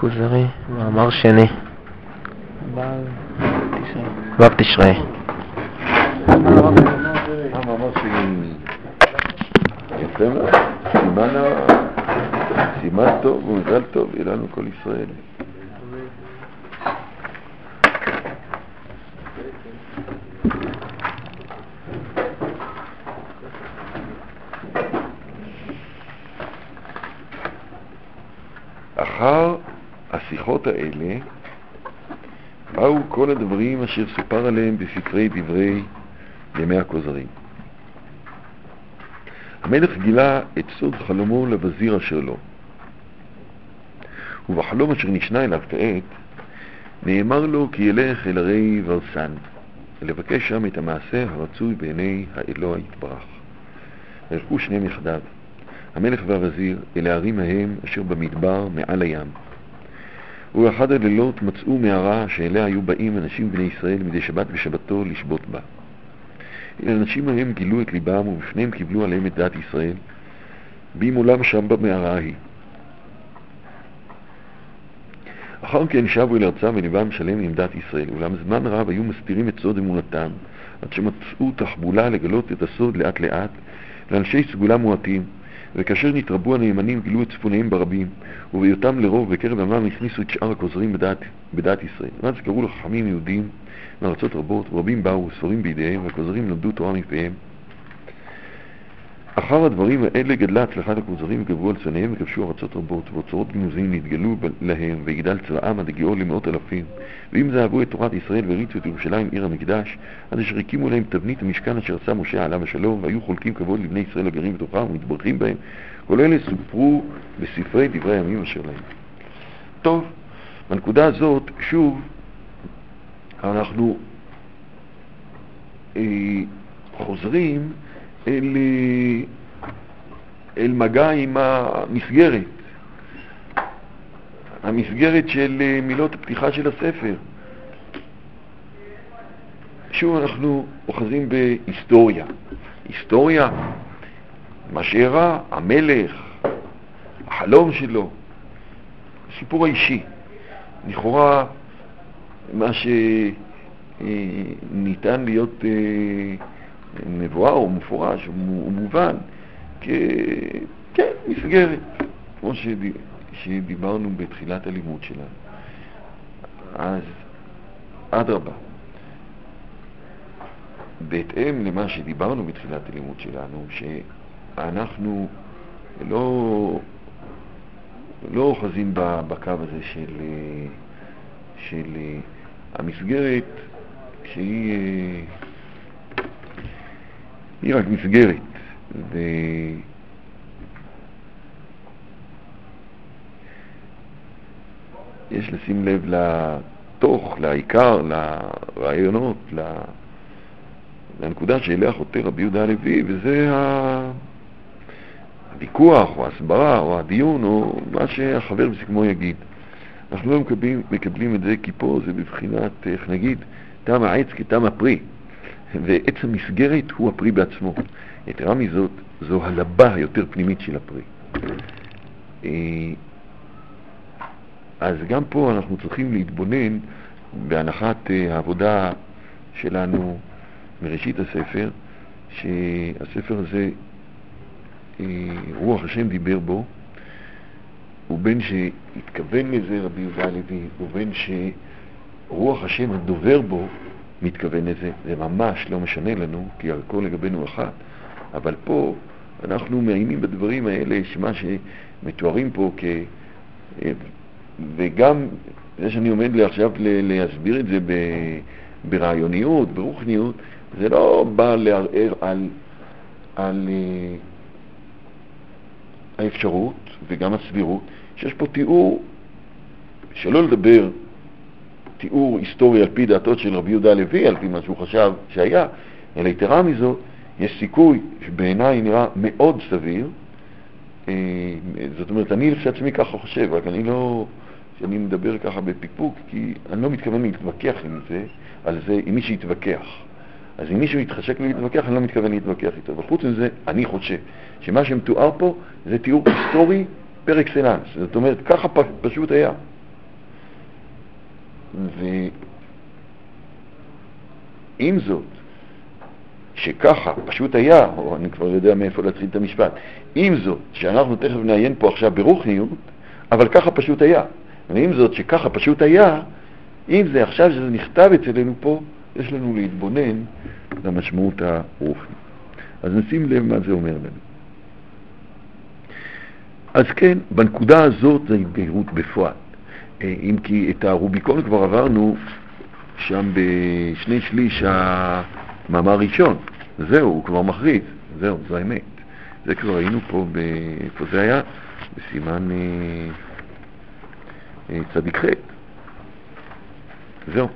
כוזרי, מאמר שני. ו' תשרי. המאמר שלי יפה מאוד, סימן טוב ומזל טוב, יהיה לנו כל ישראל. אחר השיחות האלה באו כל הדברים אשר סופר עליהם בספרי דברי ימי הכוזרים. המלך גילה את סוד חלומו לבזיר אשר לו, ובחלום אשר נשנה אליו כעת נאמר לו כי ילך אל הרי ורסן לבקש שם את המעשה הרצוי בעיני האלוה יתברך. הלכו שניהם יחדיו, המלך והווזיר, אל הערים ההם אשר במדבר מעל הים. ובאחד הלילות מצאו מערה שאליה היו באים אנשים בני ישראל מדי שבת ושבתו לשבות בה. אל האנשים ההם גילו את ליבם, ובפניהם קיבלו עליהם את דעת ישראל, בים עולם שם במערה ההיא. אחר כן שבו אל ארצם וליבם שלם עם דעת ישראל, אולם זמן רב היו מסתירים את סוד אמונתם, עד שמצאו תחבולה לגלות את הסוד לאט לאט לאנשי סגולה מועטים. וכאשר נתרבו הנאמנים גילו את צפוניהם ברבים, ובהיותם לרוב בקרב עמם הכניסו את שאר הכוזרים בדעת ישראל. ואז קראו לחכמים יהודים מארצות רבות, ורבים באו ספרים בידיהם, והכוזרים למדו תורה מפיהם. אחר הדברים האלה גדלה הצלחת הכוזרים וגברו על צפניהם וכבשו ארצות רבות, ואוצרות גנוזים נתגלו להם, ויגדל צבאם עד הגיעו למאות אלפים. ואם זה אהבו את תורת ישראל והריצו את ירושלים עיר המקדש, עד אשר הקימו להם תבנית המשכן אשר עשה משה עליו השלום, והיו חולקים כבוד לבני ישראל הגרים בתוכם ומתברכים בהם. כל אלה סופרו בספרי דברי הימים אשר להם. טוב, בנקודה הזאת שוב אנחנו חוזרים אל מגע עם המסגרת של מילות הפתיחה של הספר. שוב אנחנו אוחזים בהיסטוריה. היסטוריה, מה שאירע, המלך, החלום שלו, סיפור האישי. לכאורה מה שניתן להיות מבואר או מפורש או מובן כן, מסגרת, כמו שדיברנו בתחילת הלימוד שלנו. אז אדרבה, בהתאם למה שדיברנו בתחילת הלימוד שלנו, שאנחנו לא אוחזים בקו הזה של המסגרת שהיא רק מסגרת, יש לשים לב לתוך, לעיקר, לרעיונות, לנקודה שאליה חותר רבי יהודה הלוי, וזה הוויכוח או ההסברה או הדיון או מה שהחבר בסיכמו יגיד. אנחנו לא מקבלים את זה כי פה זה בבחינת, איך נגיד, טעם העץ כטעם הפרי, ועץ המסגרת הוא הפרי בעצמו. יתרה מזאת, זו הלבה היותר פנימית של הפרי. אז גם פה אנחנו צריכים להתבונן בהנחת העבודה שלנו מראשית הספר, שהספר הזה רוח השם דיבר בו, ובין שהתכוון לזה רבי יהודה הלוי, ובין שרוח השם הדובר בו מתכוון לזה. זה ממש לא משנה לנו, כי הכל לגבינו אחת. אבל פה אנחנו מעיינים בדברים האלה, שמה שמתוארים פה וגם זה שאני עומד עכשיו להסביר את זה ברעיוניות, ברוחניות, זה לא בא לערער על האפשרות וגם הסבירות שיש פה תיאור, שלא לדבר תיאור היסטורי על פי דעתו של רבי יהודה הלוי, על פי מה שהוא חשב שהיה, אלא יתרה מזאת, יש סיכוי שבעיניי נראה מאוד סביר. זאת אומרת, אני לעצמי ככה חושב, רק אני מדבר ככה בפיקפוק, כי אני לא מתכוון להתווכח עם זה, על זה, עם מי שיתווכח. אז אם מישהו יתחשק לי להתווכח, אני לא מתכוון להתווכח איתו. וחוץ מזה, אני חושב שמה שמתואר פה זה תיאור היסטורי פר אקסלנס. זאת אומרת, ככה פשוט היה. ועם זאת, שככה פשוט היה, או אני כבר יודע מאיפה להתחיל את המשפט, עם זאת, שאנחנו תכף נעיין פה עכשיו ברוחניות, אבל ככה פשוט היה. ועם זאת, שככה פשוט היה, אם זה עכשיו שזה נכתב אצלנו פה, יש לנו להתבונן למשמעות הרוחנית. אז נשים לב מה זה אומר לנו. אז כן, בנקודה הזאת זה התגיירות בפועל. אם כי את הרוביקון כבר עברנו שם בשני שליש המאמר הראשון. זהו, הוא כבר מכריז. זהו, זו האמת. זה כבר היינו פה, איפה זה היה? בסימן צדיק ח'. זהו,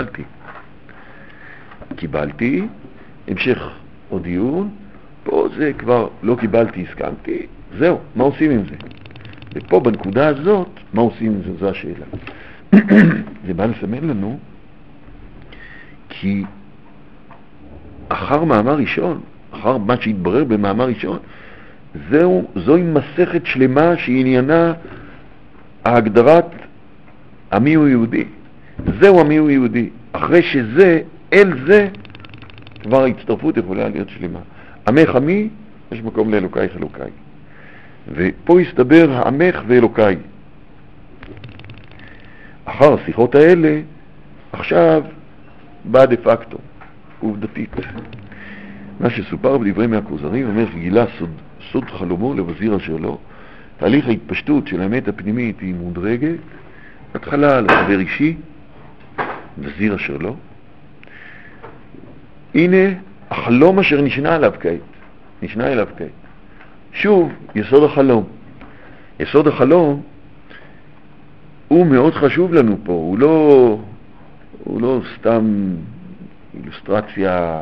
קיבלתי, המשך עוד דיון, פה זה כבר לא קיבלתי, הסכמתי, זהו, מה עושים עם זה? ופה בנקודה הזאת, מה עושים עם זה? זו השאלה. זה בא לסמן לנו, כי אחר מאמר ראשון, אחר מה שהתברר במאמר ראשון, זוהי מסכת שלמה שעניינה ההגדרת המי הוא יהודי. זהו המי הוא יהודי. אחרי שזה, אל זה, כבר ההצטרפות יכולה להיות שלמה. עמך עמי, יש מקום לאלוקי חלוקי. ופה הסתבר העמך ואלוקי. אחר השיחות האלה, עכשיו בא דה פקטו, עובדתית. מה שסופר בדברי מהכוזרים אומר שגילה סוד חלומו לבזיר אשר לו. תהליך ההתפשטות של האמת הפנימית היא מודרגת. התחלה לחבר אישי, וזיר אשר לו. הנה החלום אשר נשנה אליו כעת. שוב, יסוד החלום. יסוד החלום הוא מאוד חשוב לנו פה, הוא לא סתם אילוסטרציה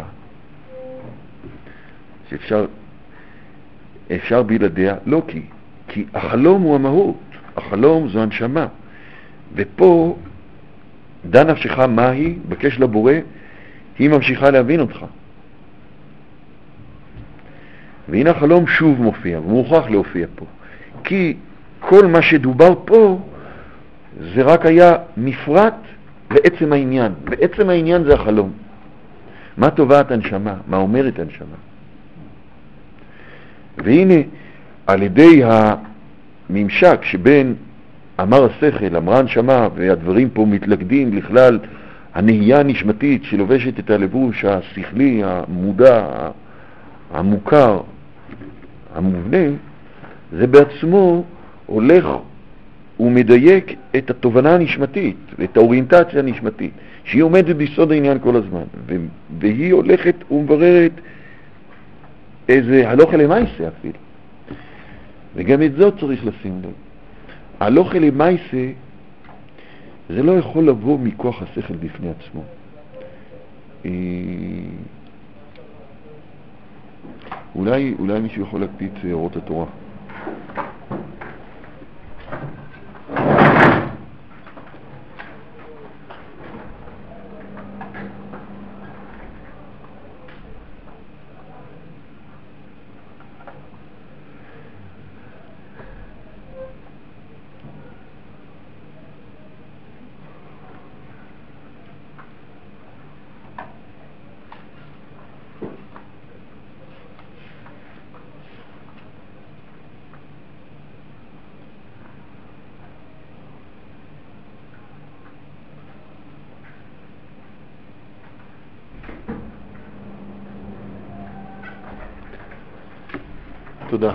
שאפשר בלעדיה, לא כי החלום הוא המהות, החלום זו הנשמה. ופה דע נפשך מהי, בקש לבורא, היא ממשיכה להבין אותך. והנה החלום שוב מופיע, ומוכרח להופיע פה. כי כל מה שדובר פה, זה רק היה מפרט לעצם העניין. בעצם העניין זה החלום. מה טובת הנשמה? מה אומרת הנשמה? והנה, על ידי הממשק שבין אמר השכל, אמרה הנשמה, והדברים פה מתלכדים לכלל הנהייה הנשמתית שלובשת את הלבוש השכלי, המודע, המוכר, המובנה, זה בעצמו הולך ומדייק את התובנה הנשמתית, את האוריינטציה הנשמתית, שהיא עומדת ביסוד העניין כל הזמן, והיא הולכת ומבררת איזה הלוך למעשה אפילו. וגם את זאת צריך לשים לב. הלוך למעשה זה לא יכול לבוא מכוח השכל בפני עצמו. אולי מישהו יכול להקפיץ אורות התורה. תודה.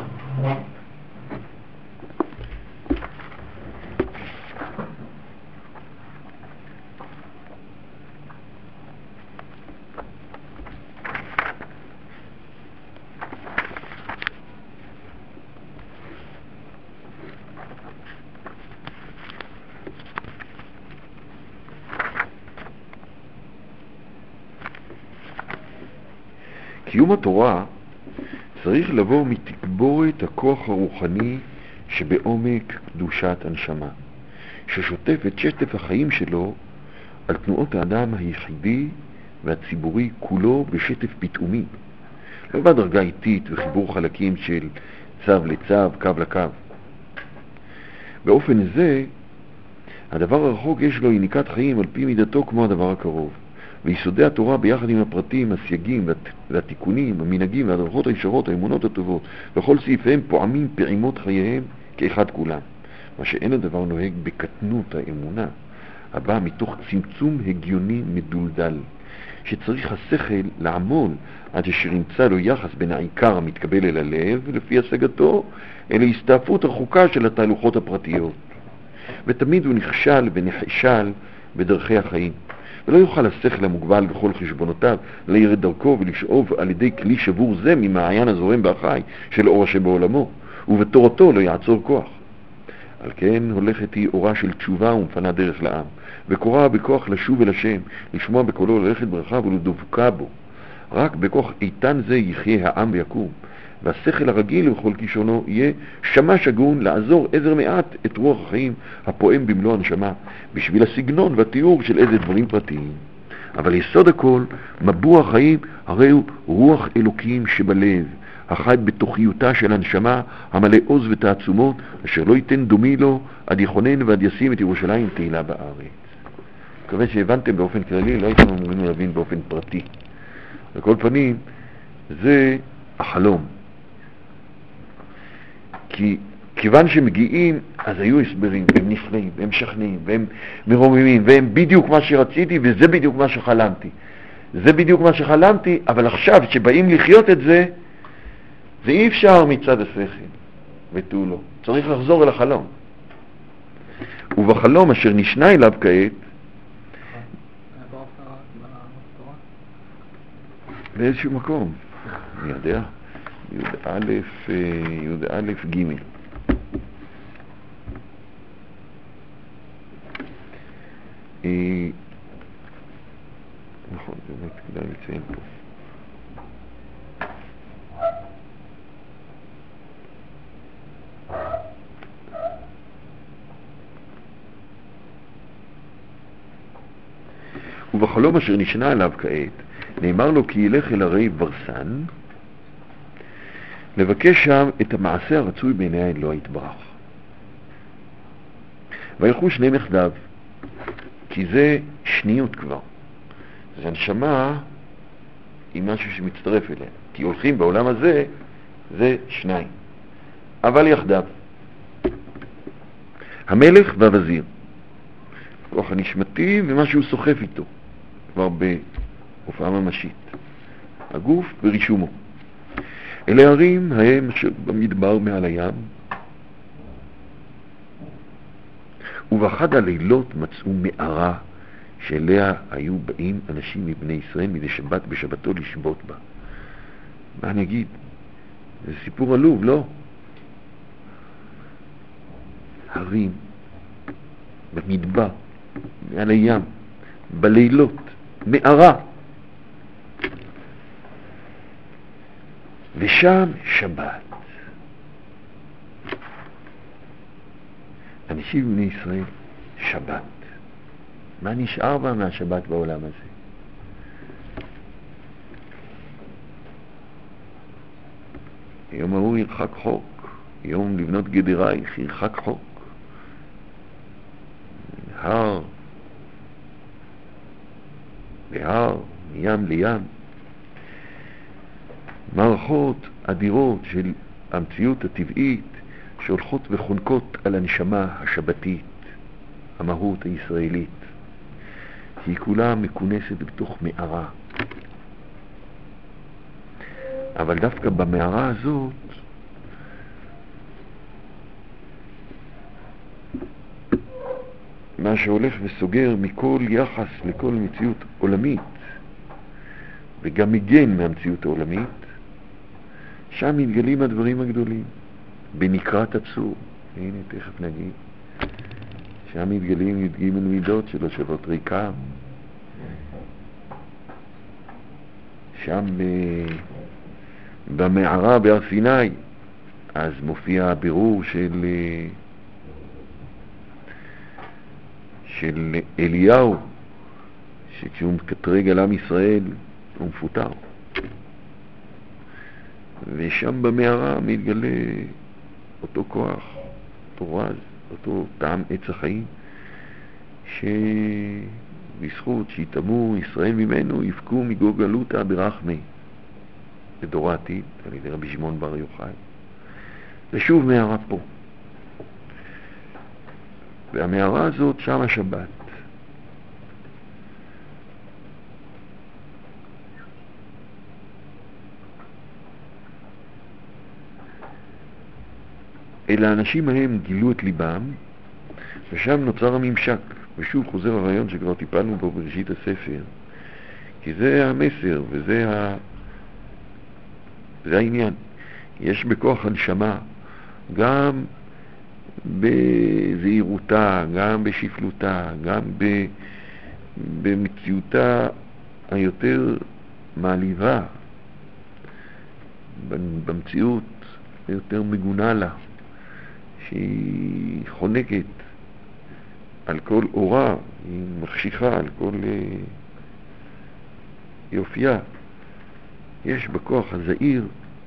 קיום התורה צריך לבוא מתגבורת הכוח הרוחני שבעומק קדושת הנשמה, ששוטף את שטף החיים שלו על תנועות האדם היחידי והציבורי כולו בשטף פתאומי, לא בדרגה איטית וחיבור חלקים של צו לצו, קו לקו. באופן זה הדבר הרחוק יש לו יניקת חיים על פי מידתו כמו הדבר הקרוב. ויסודי התורה ביחד עם הפרטים, הסייגים והתיקונים, המנהגים והדרכות הישרות, האמונות הטובות, וכל סעיפיהם פועמים פעימות חייהם כאחד כולם. מה שאין הדבר נוהג בקטנות האמונה, הבא מתוך צמצום הגיוני מדולדל, שצריך השכל לעמול עד אשר ימצא לו יחס בין העיקר המתקבל אל הלב, לפי השגתו, אל ההסתעפות הרחוקה של התהלוכות הפרטיות. ותמיד הוא נכשל ונחשל בדרכי החיים. ולא יוכל השכל המוגבל בכל חשבונותיו לירד דרכו ולשאוב על ידי כלי שבור זה ממעיין הזורם והחי של אור שבעולמו, ובתורתו לא יעצור כוח. על כן הולכת היא אורה של תשובה ומפנה דרך לעם, וקוראה בכוח לשוב אל השם, לשמוע בקולו, ללכת ברכה ולדבקה בו. רק בכוח איתן זה יחיה העם ויקום, והשכל הרגיל וכל כישונו יהיה שמש הגון לעזור עזר מעט את רוח החיים הפועם במלוא הנשמה, בשביל הסגנון והתיאור של איזה דברים פרטיים. אבל יסוד הכל, מבוע החיים, הרי הוא רוח אלוקים שבלב, החי בתוכיותה של הנשמה, המלא עוז ותעצומות, אשר לא ייתן דומי לו, עד יכונן ועד ישים את ירושלים תהילה בארץ. מקווה שהבנתם באופן כללי, לא הייתם אמורים להבין באופן פרטי. לכל פנים, זה החלום. כי כיוון שמגיעים, אז היו הסברים, והם נפלאים, והם משכנעים, והם מרוממים, והם בדיוק מה שרציתי, וזה בדיוק מה שחלמתי. זה בדיוק מה שחלמתי, אבל עכשיו שבאים לחיות את זה, זה אי אפשר מצד השכל ותו לא. צריך לחזור אל החלום. ובחלום אשר נשנה אליו כעת, באיזשהו מקום, אני יודע, י"א ג' נכון, באמת כדאי לציין פה. ובחלום אשר נשנה עליו כעת, נאמר לו כי ילך אל הרי ברסן, לבקש שם את המעשה הרצוי בעיני האלוה יתברך. וילכו שני מחדיו, כי זה שניות כבר. זה הנשמה עם משהו שמצטרף אליה. כי הולכים בעולם הזה, זה שניים. אבל יחדיו. המלך והווזיר. כוח הנשמתי ומה שהוא סוחף איתו. כבר בהופעה ממשית. הגוף ברישומו. אלה ערים ההם אשר במדבר מעל הים, ובאחד הלילות מצאו מערה שאליה היו באים אנשים מבני ישראל מדי שבת בשבתו לשבות בה. מה אני אגיד? זה סיפור עלוב, לא? הרים, במדבר, מעל הים, בלילות, מערה. ושם שבת. אנשים בני ישראל, שבת. מה נשאר בה מהשבת בעולם הזה? יום ההוא ירחק חוק, יום לבנות גדרייך ירחק חוק. הר להר, מים לים. מערכות אדירות של המציאות הטבעית שהולכות וחונקות על הנשמה השבתית, המהות הישראלית. היא כולה מכונסת בתוך מערה. אבל דווקא במערה הזאת מה שהולך וסוגר מכל יחס לכל מציאות עולמית וגם מגן מהמציאות העולמית, שם מתגלים הדברים הגדולים בנקרת הצור. הנה תכף נגיד, שם מתגלים י"ג מידות שלא שוות ריקם. שם במערה בהר סיני אז מופיע הבירור של אליהו, שכשהוא מקטרג על עם ישראל הוא מפוטר. ושם במערה מתגלה אותו כוח, אותו רז, אותו טעם עץ החיים, שבזכות שיתאמו ישראל ממנו יפקו מגו גלותא ברחמי, בדור העתיד, על ידי רבי שמעון בר יוחאי. ושוב מערה פה. והמערה הזאת שם השבת. אלה האנשים ההם גילו את ליבם, ושם נוצר הממשק. ושוב חוזר הרעיון שכבר טיפלנו בו בראשית הספר, כי זה המסר וזה העניין. יש בכוח הנשמה, גם בזהירותה, גם בשפלותה, גם במציאותה היותר מעליבה, במציאות היותר מגונה לה, שהיא חונקת על כל אורה, היא מחשיכה על כל יופייה. יש בכוח הזהיר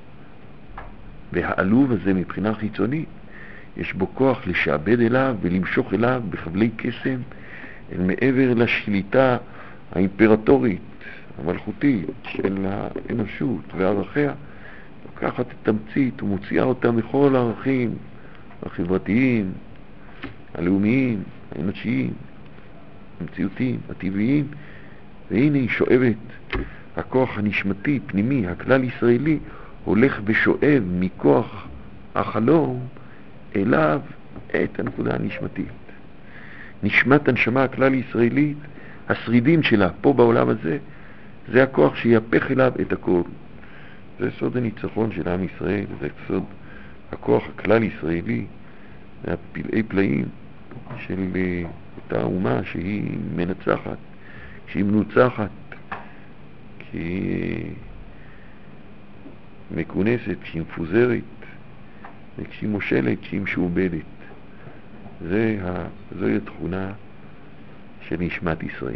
והעלוב הזה מבחינה חיצונית, יש בו כוח לשעבד אליו ולמשוך אליו בחבלי קסם אל מעבר לשליטה האימפרטורית, המלכותית של האנושות וערכיה. לוקחת את תמצית ומוציאה אותה מכל הערכים החברתיים, הלאומיים, האנושיים, המציאותיים, הטבעיים, והנה היא שואבת. הכוח הנשמתי, פנימי, הכלל ישראלי, הולך ושואב מכוח החלום אליו את הנקודה הנשמתית. נשמת הנשמה הכלל ישראלית, השרידים שלה פה בעולם הזה, זה הכוח שיהפך אליו את הכל. זה סוד הניצחון של עם ישראל, זה סוד הכוח הכלל ישראלי, זה הפלאי פלאים של אותה אומה שהיא מנצחת, שהיא מנוצחת, כשהיא מכונסת, כשהיא מפוזרת, וכשהיא מושלת, כשהיא משועבדת. זוהי התכונה של נשמת ישראל.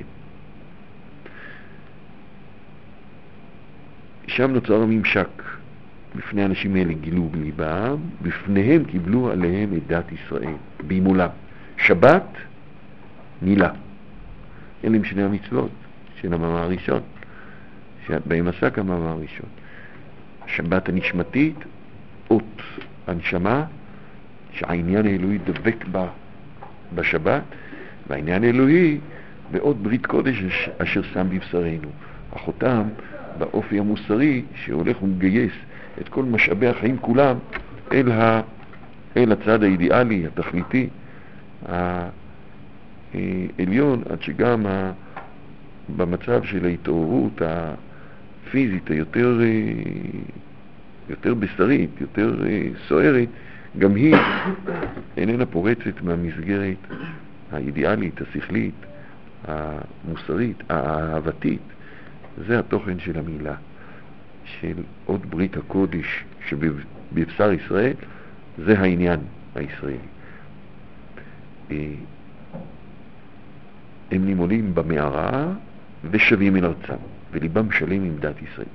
שם נוצר הממשק. בפני האנשים האלה גילו בליבם, בפניהם קיבלו עליהם את דת ישראל, בימולם. שבת, מילה. אלה הם שני המצוות של המאמר הראשון, שבהם עסק המאמר הראשון. השבת הנשמתית, אות הנשמה, שהעניין האלוהי דבק בה בשבת, והעניין האלוהי באות ברית קודש אשר שם בבשרנו. החותם באופי המוסרי שהולך ומגייס את כל משאבי החיים כולם אל הצד האידיאלי, התכליתי, העליון, עד שגם במצב של ההתעוררות הפיזית היותר בשרית, יותר סוערת, גם היא איננה פורצת מהמסגרת האידיאלית, השכלית, המוסרית, האהבתית. זה התוכן של המילה, של עוד ברית הקודש שבבשר ישראל, זה העניין הישראלי. הם נימולים במערה ושבים אל ארצם, וליבם שלם עם דת ישראל.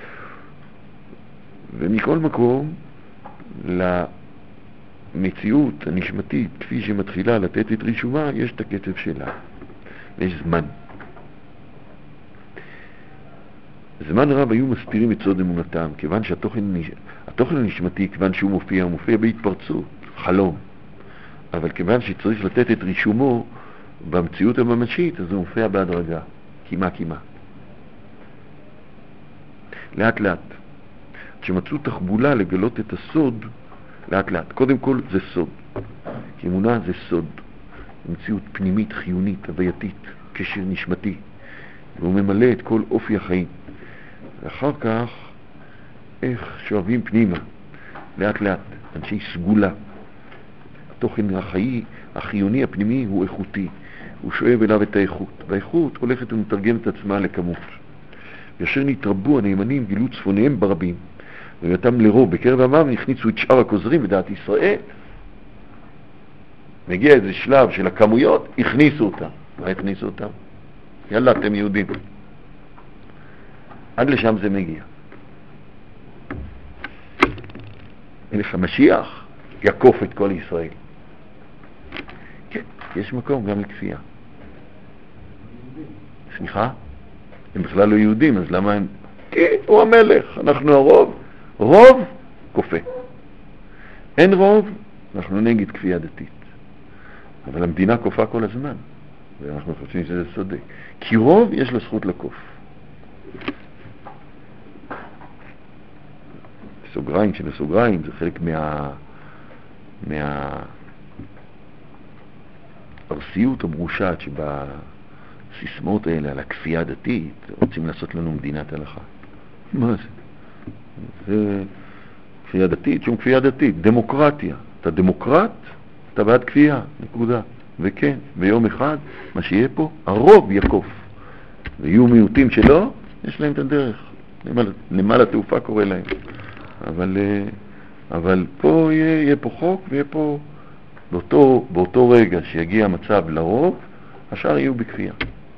ומכל מקום, למציאות הנשמתית, כפי שמתחילה לתת את רישומה, יש את הקצב שלה. יש זמן. זמן רב היו מסתירים את סוד אמונתם, כיוון שהתוכן הנשמתי, כיוון שהוא מופיע בהתפרצות, חלום. אבל כיוון שצריך לתת את רישומו במציאות הממשית, אז הוא מופיע בהדרגה, כמעט. לאט לאט. כשמצאו תחבולה לגלות את הסוד, לאט לאט. קודם כל זה סוד. כי אמונה זה סוד. מציאות פנימית, חיונית, הווייתית, קשר נשמתי. והוא ממלא את כל אופי החיים. ואחר כך, איך שואבים פנימה, לאט לאט, אנשי סגולה. התוכן החיוני הפנימי הוא איכותי. הוא שואב אליו את האיכות. והאיכות הולכת ומתרגמת את עצמה לכמות. ואשר נתרבו הנאמנים גילו צפוניהם ברבים. ובאתם לרוב בקרב עמם נכניסו את שאר הכוזרים בדעת ישראל. מגיע איזה שלב של הכמויות, הכניסו אותם. מה הכניסו אותם? יאללה, אתם יהודים. עד לשם זה מגיע. מלך המשיח יעקוף את כל ישראל. כן, יש מקום גם לכפייה. סליחה? הם בכלל לא יהודים, אז למה הם... כי הוא המלך, אנחנו הרוב. רוב כופה. אין רוב, אנחנו נגד כפייה דתית. אבל המדינה כופה כל הזמן, ואנחנו חושבים שזה צודק. כי רוב יש לו זכות לקוף. סוגריים של הסוגריים, זה חלק הארסיות המרושעת שבסיסמאות האלה על הכפייה הדתית, רוצים לעשות לנו מדינת הלכה. מה זה? זה כפייה דתית, שום כפייה דתית, דמוקרטיה. אתה דמוקרט, אתה בעד כפייה, נקודה. וכן, ביום אחד, מה שיהיה פה, הרוב יקוף. ויהיו מיעוטים שלא, יש להם את הדרך. נמל התעופה קורא להם. אבל פה יהיה פה חוק, ויהיה פה, באותו רגע שיגיע המצב לרוב, השאר יהיו בכפייה.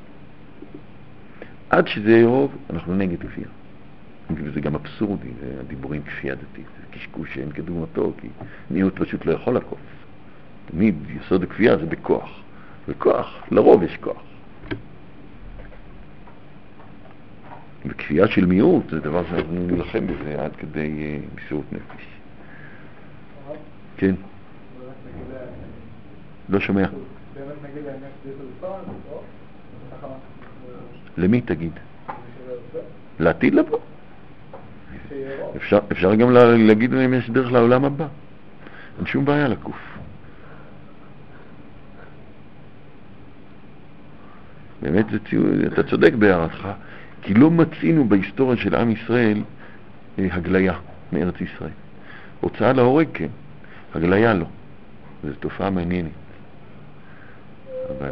עד שזה יהיה רוב, אנחנו נגד כפייה. וזה גם אבסורדי, הדיבורים כפייה דתית. זה קשקוש שאין כדוגמתו, כי מיעוט פשוט לא יכול לקוף. תמיד יסוד הכפייה זה בכוח. בכוח, לרוב יש כוח. וכפייה של מיעוט זה דבר שאנחנו נלחם בזה עד כדי מסירות נפש. כן. לא שומע. למי תגיד? לעתיד לבוא? אפשר גם להגיד להם יש דרך לעולם הבא. אין שום בעיה לקוף. באמת אתה צודק בהערתך, כי לא מצינו בהיסטוריה של עם ישראל הגליה מארץ ישראל. הוצאה להורג כן, הגליה לא. זו תופעה מעניינת. אבל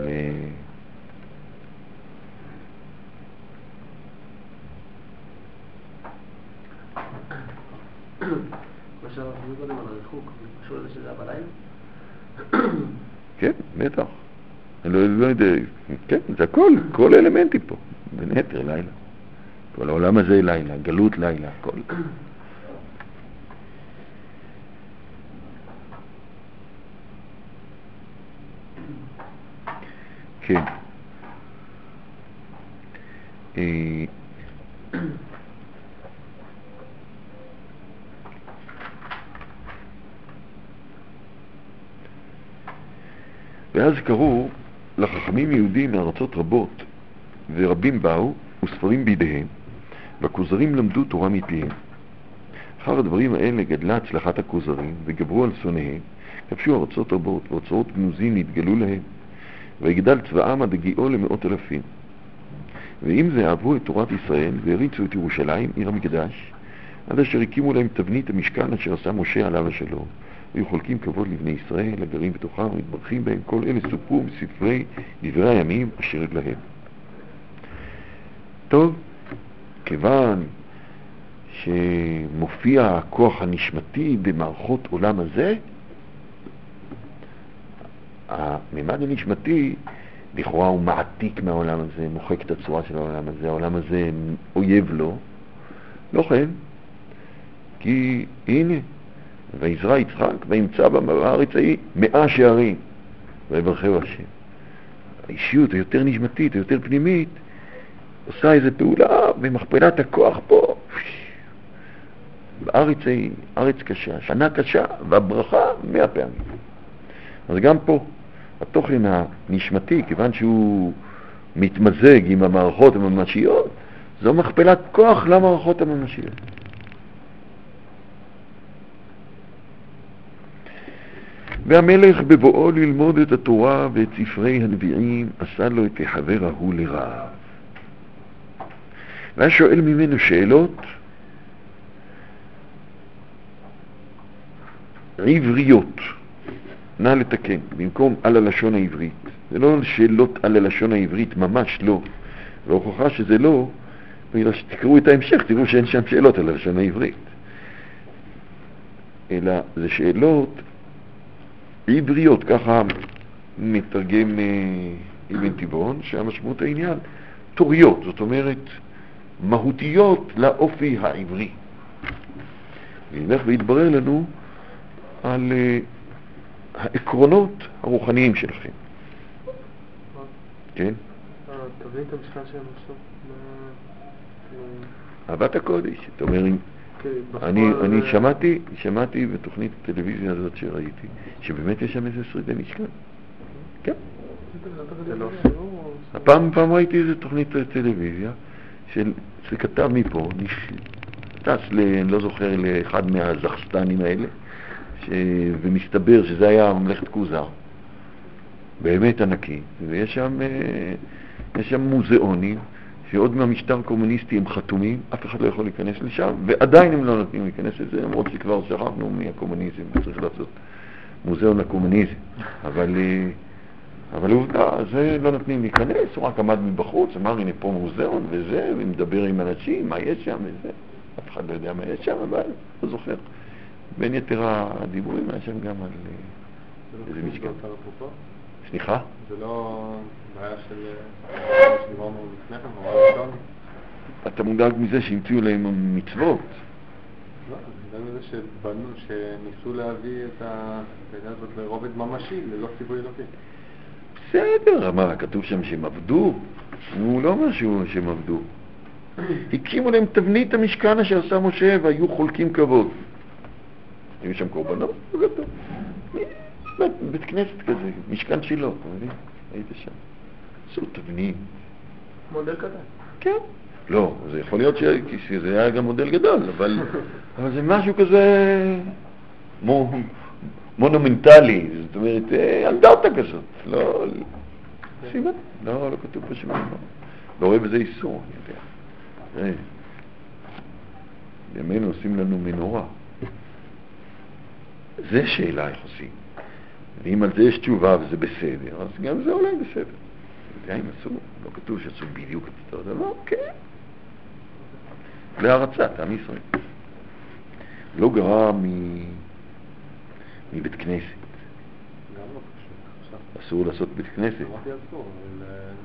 מה שאנחנו קודם על הריחוק, קשור לזה שזה היה בלילה? כן, בטח. לא יודע, כן, זה הכל, כל אלמנטי פה. בין היתר לילה. כל העולם הזה לילה, גלות לילה, הכל. כן. ואז קראו לחכמים יהודים מארצות רבות, ורבים באו וספרים בידיהם, והכוזרים למדו תורה מפיהם. אחר הדברים האלה גדלה הצלחת הכוזרים, וגברו על שונאיהם, כבשו ארצות רבות, ואוצרות גנוזים נתגלו להם, ויגדל צבאם עד הגיעו למאות אלפים. ועם זה אהבו את תורת ישראל, והריצו את ירושלים, עיר המקדש, עד אשר הקימו להם תבנית המשכן אשר עשה משה עליו השלום, היו חולקים כבוד לבני ישראל, הגרים בתוכם, מתברכים בהם, כל אלה סופרו בספרי דברי הימים אשר להם. טוב, כיוון שמופיע הכוח הנשמתי במערכות עולם הזה, הממד הנשמתי לכאורה הוא מעתיק מהעולם הזה, מוחק את הצורה של העולם הזה, העולם הזה אויב לו. לא כן, כי הנה, ויזרע יצחק וימצא בארץ ההיא 100 שערים ויברכהו השם. האישיות היותר נשמתית, היותר פנימית, עושה איזו פעולה במכפלת הכוח פה. בארץ ההיא, ארץ קשה, שנה קשה, והברכה 100 פעמים. אז גם פה, התוכן הנשמתי, כיוון שהוא מתמזג עם המערכות הממשיות, זו מכפלת כוח למערכות הממשיות. והמלך בבואו ללמוד את התורה ואת ספרי הנביאים עשה לו את החבר ההוא לרעב. והיה שואל ממנו שאלות עבריות. נא לתקן, במקום על הלשון העברית. זה לא שאלות על הלשון העברית, ממש לא. והוכחה שזה לא, בגלל שתקראו את ההמשך, תראו שאין שם שאלות על הלשון העברית. אלא זה שאלות עבריות, ככה מתרגם אבן תיבון, שהמשמעות העניין תוריות, זאת אומרת מהותיות לאופי העברי. וילך ויתברר לנו על העקרונות הרוחניים שלכם. כן? אתה תביא את המשקל שהם עשו. אהבת הקודש, זאת אומרת, אני שמעתי בתוכנית הטלוויזיה הזאת שראיתי, שבאמת יש שם איזה שרידי משקל. כן. הפעם ראיתי איזה תוכנית טלוויזיה, שכתב מפה, טס אני לא זוכר לאחד מהזכסטנים האלה, ומסתבר שזה היה ממלכת כוזר, באמת ענקי, ויש שם מוזיאונים, שעוד מהמשטר הקומוניסטי הם חתומים, אף אחד לא יכול להיכנס לשם, ועדיין הם לא נותנים להיכנס לזה, למרות שכבר שכחנו מהקומוניזם, צריך לעשות מוזיאון הקומוניזם, אבל עובדה, זה לא נותנים להיכנס, הוא רק עמד מבחוץ, אמר הנה פה מוזיאון וזה, ומדבר עם אנשים, מה יש שם וזה, אף אחד לא יודע מה יש שם, אבל לא זוכר. בין יתר הדיבורים היה שם גם על איזה משקל. סליחה? זה לא בעיה שדיברנו לפני כן, או ראשון? אתה מודאג מזה שהמציאו להם מצוות? לא, זה מודאג מזה שניסו להביא את העניין הזאת לרובד ממשי, ללא ציווי אלוקי. בסדר, מה, כתוב שם שהם עבדו? הוא לא משהו שהם עבדו. הקימו להם תבנית המשכן שעשה משה והיו חולקים כבוד. היו שם קורבנות? לא כתוב. בית כנסת כזה, משכן שילה, אתה מבין? היית שם. עשו תבנית. מודל קטן. כן. לא, זה יכול להיות שזה היה גם מודל גדול, אבל זה משהו כזה מונומנטלי, זאת אומרת, אנדרטה כזאת. לא, סימן? לא כתוב פה שום דבר. לא רואה בזה איסור, אני יודע. בימינו עושים לנו מנורה. זה שאלה איך עושים. ואם על זה יש תשובה וזה בסדר, אז גם זה אולי בסדר. זה אם עשו, לא כתוב שעשו בדיוק את אותו דבר, כן. להרצת עם ישראל. לא גרע מבית כנסת. גם לא פשוט. אסור לעשות בית כנסת. אמרתי אסור, אבל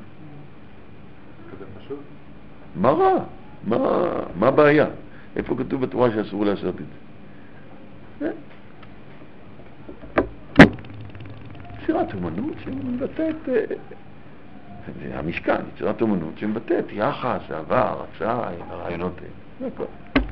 כזה פשוט. מה רע? מה הבעיה? איפה כתוב בתורה שאסור לעשות את זה? יצירת אומנות שמבטאת המשכן, יצירת אומנות שמבטאת יחס, אהבה, הרצאה, הרעיונות האלה. זה הכל.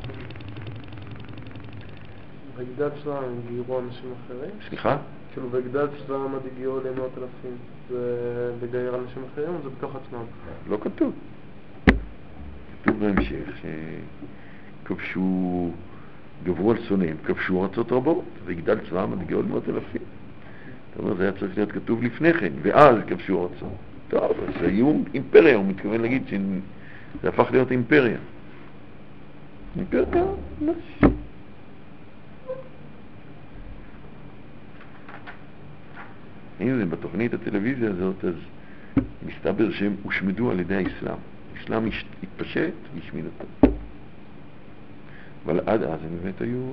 בגדד שלהם הגיעו אנשים אחרים? סליחה? כאילו בגדד שלהם עד הגיעו ל100,000, זה לגייר אנשים אחרים או זה בתוך עצמם? לא כתוב. כתוב בהמשך שכבשו, גברו על שונאים, כבשו ארצות רבות, והגדל צבאם עד הגיעו ל100,000. זאת אומרת, זה היה צריך להיות כתוב לפני כן, ואז כבשו ארצות. טוב, אז זה איום אימפריה, הוא מתכוון להגיד שזה הפך להיות אימפריה. אימפריה, ממש. אם זה בתוכנית הטלוויזיה הזאת, אז מסתבר שהם הושמדו על ידי האסלאם. האסלאם התפשט והשמיד אותו. אבל עד אז הם באמת היו...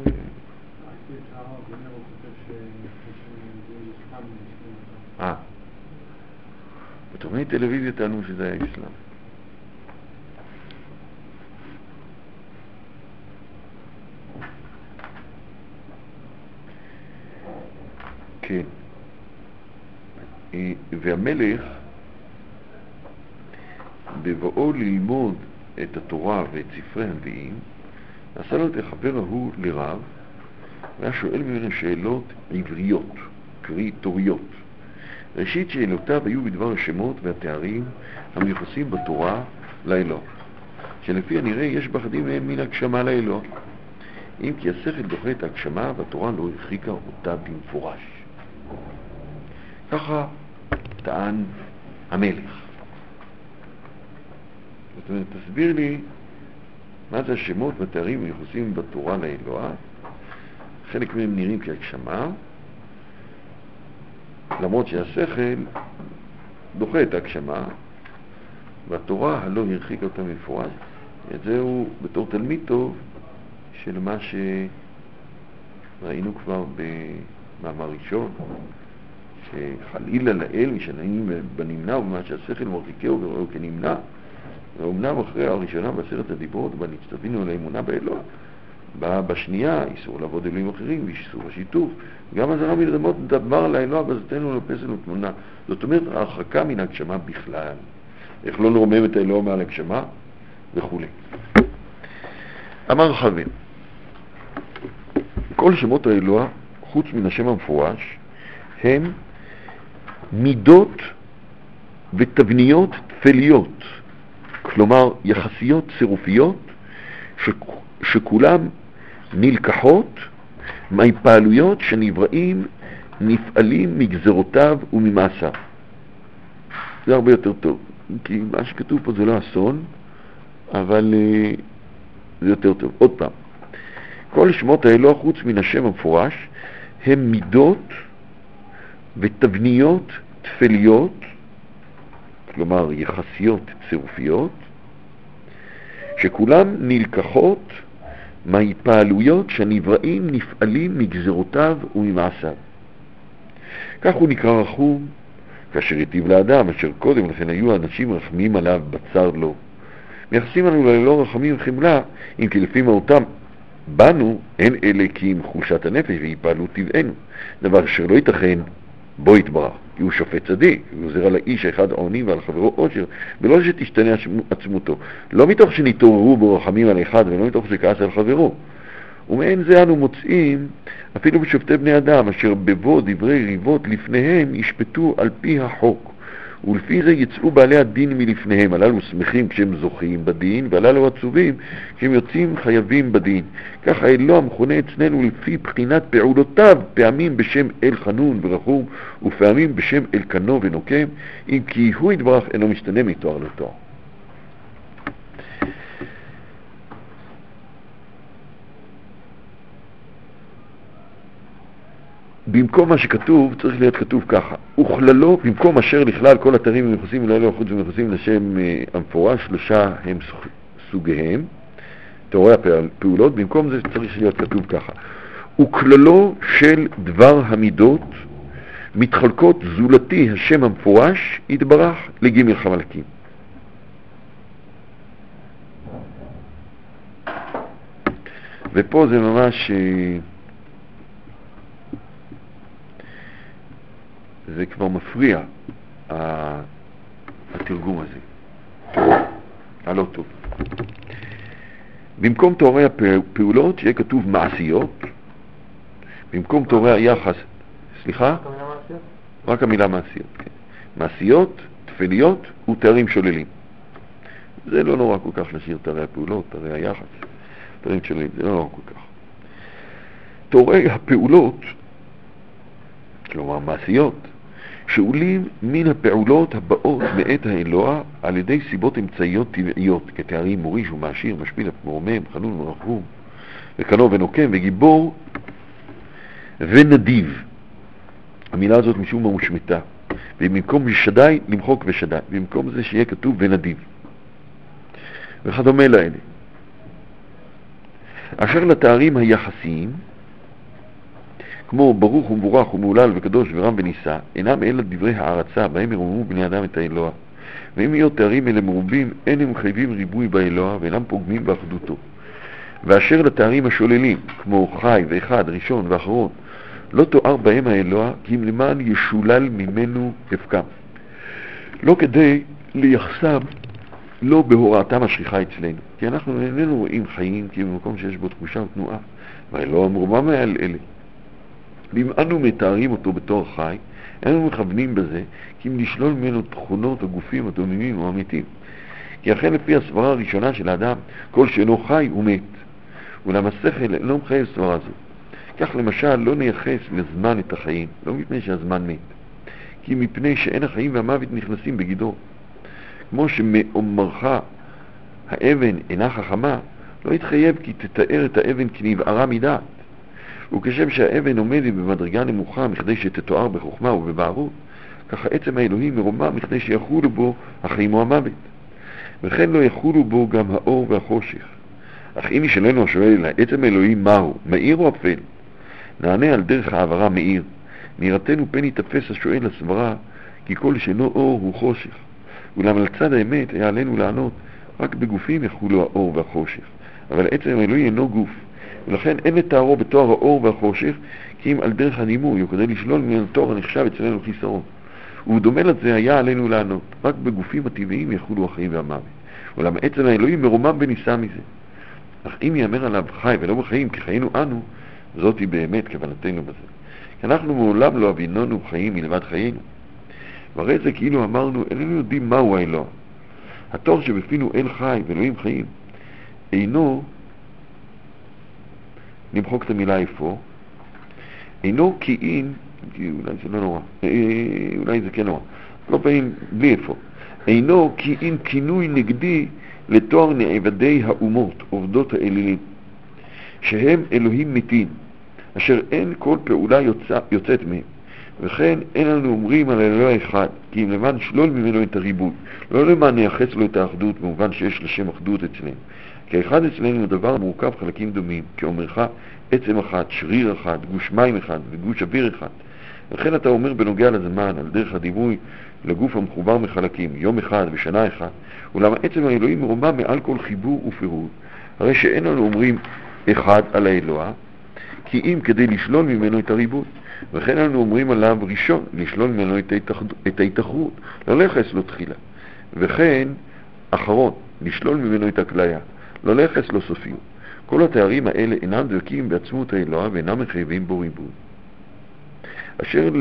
בתוכנית טלוויזיה טענו שזה היה אסלאם. כן. והמלך בבואו ללמוד את התורה ואת ספרי הנביאים עשה לו את החבר ההוא לרב והיה שואל ממנו שאלות עבריות, קרי תוריות. ראשית שאלותיו היו בדבר השמות והתארים המיוחסים בתורה לאלוה, שלפי הנראה יש באחדים מהם מן הגשמה לאלוה, אם כי השכל דוחה את ההגשמה והתורה לא הרחיקה אותה במפורש. ככה טען המלך. זאת אומרת, תסביר לי מה זה השמות והתארים המיוחסים בתורה לאלוה. חלק מהם נראים כהגשמה, למרות שהשכל דוחה את ההגשמה והתורה הלא הרחיקה אותה במפורש. את זה הוא בתור תלמיד טוב של מה שראינו כבר במאמר ראשון, שחלילה לאל משנעים בנמנע ובמה שהשכל מרחיקהו וראו כנמנע. ואומנם אחרי הראשונה בעשרת הדיברות בה נצטווינו לאמונה באלוה, בשנייה איסור לעבוד אלוהים אחרים ואיסור השיתוף, גם הזרה מלדמות דבר לאלוה בעזתנו לפסל ותמונה. זאת אומרת, ההרחקה מן ההגשמה בכלל איך לא נרומם את האלוה מעל הגשמה וכו'. אמר חכמים, כל שמות האלוה, חוץ מן השם המפורש, הם מידות ותבניות תפליות, כלומר יחסיות צירופיות, שכולם נלקחות מהפעלויות שנבראים, נפעלים מגזרותיו וממעשיו. זה הרבה יותר טוב, כי מה שכתוב פה זה לא אסון, אבל זה יותר טוב. עוד פעם, כל שמות האלוה חוץ מן השם המפורש הם מידות ותבניות תפליות, כלומר יחסיות צירופיות, שכולם נלקחות מהפעלויות שנבראים, נפעלים מגזרותיו וממעשיו. כך הוא נקרא רחום, כאשר היטיב לאדם, אשר קודם לכן היו האנשים רחמים עליו בצר לו. מייחסים לנו ללא רחמים וחמלה, אם כי לפי מהותם בנו, אין אלה כי עם חושת הנפש והיפעלות טבענו, דבר אשר לא ייתכן בו יתברך, כי הוא שופט צדיק, הוא עוזר על האיש האחד עוני ועל חברו עושר, ולא שתשתנה עצמותו, לא מתוך שנתעוררו בו רחמים על אחד, ולא מתוך שכעס על חברו. ומעין זה אנו מוצאים אפילו בשופטי בני אדם, אשר בבוא דברי ריבות לפניהם ישפטו על פי החוק, ולפי זה יצאו בעלי הדין מלפניהם, הללו שמחים כשהם זוכים בדין, והללו עצובים כשהם יוצאים חייבים בדין. כך האלוה מכונה אצלנו לפי בחינת פעולותיו, פעמים בשם אל חנון ורחום, ופעמים בשם אל קנו ונוקם, אם כי הוא יתברך אינו משתנה מתואר לתואר. במקום מה שכתוב, צריך להיות כתוב ככה: וכללו, במקום אשר לכלל כל אתרים ומיחוסים לאלוה חוץ ומיחוסים לשם המפורש, שלושה הם סוגיהם, תיאורי הפעולות, במקום זה צריך להיות כתוב ככה: וכללו של דבר המידות מתחלקות זולתי השם המפורש יתברך לג' חלקים. ופה זה ממש זה כבר מפריע, התרגום הזה, הלא טוב. במקום תיאורי הפעולות שיהיה כתוב מעשיות, במקום תיאורי היחס, סליחה? רק המילה מעשיות, כן. מעשיות, תפליות ותארים שוללים. זה לא נורא כל כך לשיר תיאורי הפעולות, תיאורי היחס, תארים שוללים, זה לא נורא כל כך. תיאורי הפעולות, כלומר מעשיות, שאולים מן הפעולות הבאות מאת האלוה על ידי סיבות אמצעיות טבעיות, כתארים מוריש ומעשיר, משפיל, מרומם, חנון ורחום, וקנו ונוקם וגיבור ונדיב. המילה הזאת משום מה מושמטה, ובמקום ושדי למחוק ושדי, במקום זה שיהיה כתוב ונדיב וכדומה לאלה. אשר לתארים היחסיים, כמו ברוך ומבורך ומעולל וקדוש ורם ונישא, אינם אלא דברי הערצה בהם ירוממו בני אדם את האלוה, ואם יהיו תארים אלה מרובים, אין הם מחייבים ריבוי באלוה ואינם פוגמים באחדותו. ואשר לתארים השוללים, כמו חי ואחד, ראשון ואחרון, לא תואר בהם האלוה, כי אם למען ישולל ממנו הפקם, לא כדי ליחסם, לא בהוראתם השכיחה אצלנו, כי אנחנו איננו רואים חיים כי במקום שיש בו תחושה ותנועה, והאלוה מרומם מעל אלה. ואם אנו מתארים אותו בתור חי, אנו מכוונים בזה כי אם לשלול ממנו תכונות הגופים הדוממים או המתים. כי אכן לפי הסברה הראשונה של האדם, כל שאינו חי הוא מת, אולם השכל לא מחייב סברה זו. כך למשל לא נייחס לזמן את החיים, לא מפני שהזמן מת, כי מפני שאין החיים והמוות נכנסים בגדרו. כמו שמאמרך האבן אינה חכמה, לא יתחייב כי תתאר את האבן כנבערה מדעת. וכשם שהאבן עומדת במדרגה נמוכה מכדי שתתואר בחוכמה ובבערות, ככה עצם האלוהים מרומם מכדי שיחולו בו החיים או המוות, וכן לא יחולו בו גם האור והחושך. אך אם ישאלנו השואל, עצם האלוהים מהו, מאיר או אפל? נענה על דרך העברה מאיר. נראתנו פן יתפס השואל לסברה כי כל שאינו אור הוא חושך, אולם על צד האמת היה עלינו לענות רק בגופים יחולו האור והחושך, אבל עצם האלוהים אינו גוף, ולכן אין לתארו בתואר האור והחושך, כי אם על דרך הנימוי, או כדי לשלול מן התואר הנחשב אצלנו חיסרון. ובדומה לזה היה עלינו לענות, רק בגופים הטבעיים יחולו החיים והמוות. אולם עצם האלוהים מרומם ונישא מזה. אך אם יאמר עליו חי ולא בחיים כי חיינו אנו, זאת היא באמת כוונתנו בזה. כי אנחנו מעולם לא הבינונו חיים מלבד חיינו. והרי זה כאילו אמרנו, איננו יודעים מהו האלוה. התור שבפינו אל חי ואלוהים חיים, אינו, נמחוק את המילה איפה, אינו כאין, אולי זה לא נורא, אולי זה כן נורא, לא פעמים בלי איפה, אינו כאין כינוי נגדי לתואר נעבדי האומות, עובדות האלילים, שהם אלוהים מתים, אשר אין כל פעולה יוצאת מהם. וכן אין לנו אומרים על אלוה אחד, כי אם למען שלול ממנו את הריבוי, לא למען נייחס לו את האחדות, במובן שיש לשם אחדות אצלנו. כי האחד אצלנו הוא דבר מורכב חלקים דומים, כאומרך עצם אחד, שריר אחד, גוש מים אחד וגוש אוויר אחד. וכן אתה אומר בנוגע לזמן, על דרך הדימוי לגוף המחובר מחלקים, יום אחד ושנה אחד, אולם עצם האלוהים מרומם מעל כל חיבור ופירוד. הרי שאין לנו אומרים אחד על האלוה, כי אם כדי לשלול ממנו את הריבוי. וכן אנו אומרים עליו ראשון, לשלול ממנו את ההתאחרות, לא לייחס לו תחילה. וכן אחרון, לשלול ממנו את הכליה, לא לייחס לו סופיות. כל התארים האלה אינם דבקים בעצמות האלוה ואינם מחייבים בו ריבוי. אשר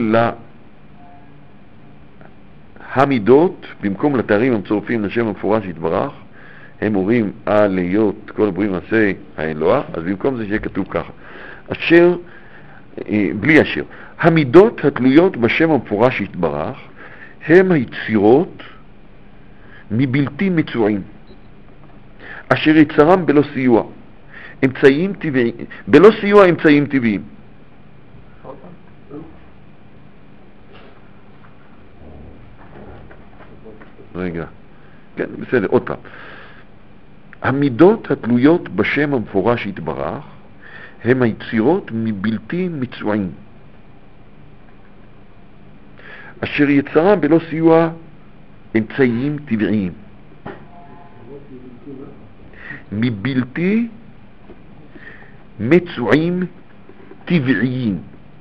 המידות, במקום לתארים המצורפים לשם המפורש יתברך, הם אומרים על להיות כל הבריאים מעשה האלוה, אז במקום זה שיהיה כתוב ככה. אשר בלי אשר. המידות התלויות בשם המפורש יתברך הם היצירות מבלתי מצועים, אשר יצרם בלא סיוע, אמצעים טבעיים, בלא סיוע אמצעים טבעיים. רגע, כן, בסדר, עוד פעם. המידות התלויות בשם המפורש יתברך הם היצירות מבלתי מצועים, אשר יצרם בלא סיוע אמצעים טבעיים. מבלתי מצועים טבעיים.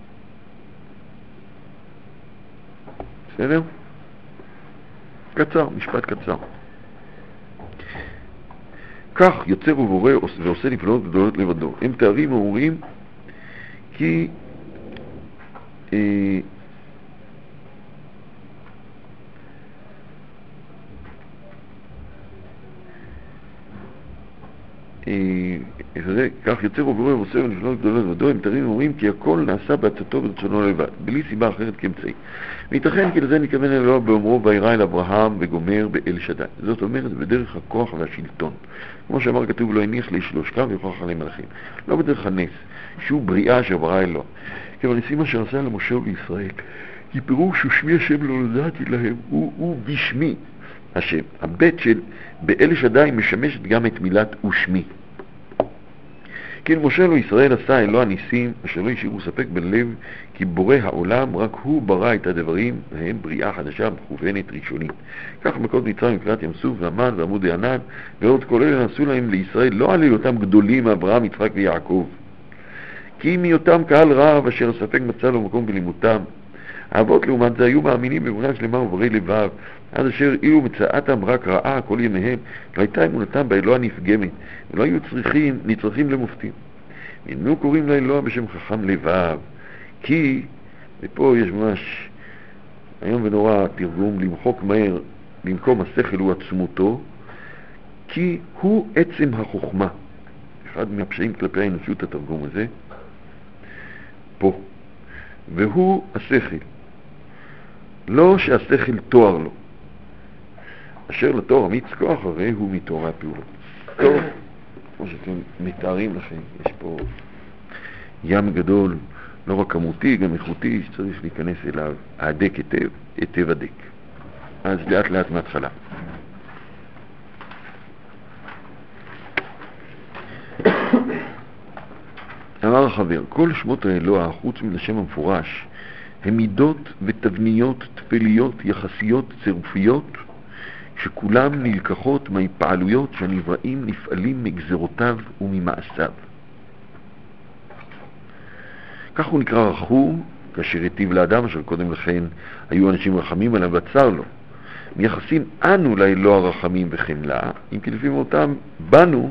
בסדר? קצר, משפט קצר. כך יוצר ובורא ועושה נפלאות גדולות לבדו. הם תארים אומרים כי כך יוצר ובורא ועושה נפלאות גדולות לבדו. הם תארים אומרים כי הכל נעשה בעצתו ברצונו לבד, בלי סיבה אחרת כאמצעי. וייתכן כי לזה נכוון אלוה באומרו וירא אל אברהם וגומר באל שדי. זאת אומרת בדרך הכוח והשלטון. כמו שאמר כתוב לא הניח לאיש לא שכב ויוכח עליהם מלאכים. לא בדרך הנס, שהוא בריאה אשר ברא אלוה. כבניסים אשר עשה למשה ולישראל, כי פירוש ושמי השם לא נודעתי להם, הוא בשמי השם. הבית של באל שדי משמשת גם את מילת ושמי. כי משה לישראל עשה אלוה ניסים אשר לא השאירו ספק בלב כי בורא העולם רק הוא ברא את הדברים והם בריאה חדשה מכוונת ראשונית. כך מכות מצרים מקריאת ים סוף והמן ועמוד הענן ועוד כל אלה נעשו להם לישראל לא על היותם גדולים אברהם יצחק ויעקב, כי מהיותם קהל רב אשר ספק מצא לו מקום בלימודם. האבות לעומת זה היו מאמינים באמונה שלמה וברי לבב, עד אשר אילו מצאתם רק רעה כל ימיהם, לא הייתה אמונתם באלוה נפגמת, ולא היו נצרכים למופתים. ואיננו קוראים לאלוה בשם חכם לבב, כי, ופה יש ממש היום ונורא תרגום, למחוק מהר במקום השכל הוא עצמותו, כי הוא עצם החוכמה. אחד מהפשעים כלפי האנושות התרגום הזה, פה. והוא השכל. לא שהשכל תואר לו. אשר לתואר אמיץ כוח הרי הוא מתואר הפעולות. טוב, כמו שאתם מתארים לכם, יש פה ים גדול, לא רק כמותי, גם איכותי, שצריך להיכנס אליו, העדק היטב הדק. אז לאט לאט מההתחלה. אמר החבר, כל שמות האלוה, חוץ מן השם המפורש, הם מידות ותבניות תפליות יחסיות צירופיות, שכולם נלקחות מהפעלויות שהנבראים נפעלים מגזרותיו וממעשיו. כך הוא נקרא רחום, כאשר היטיב לאדם אשר קודם לכן היו אנשים רחמים עליו בצר לו. מייחסים אנו לאלוה הרחמים וחמלה, אם כי לפי אותם בנו,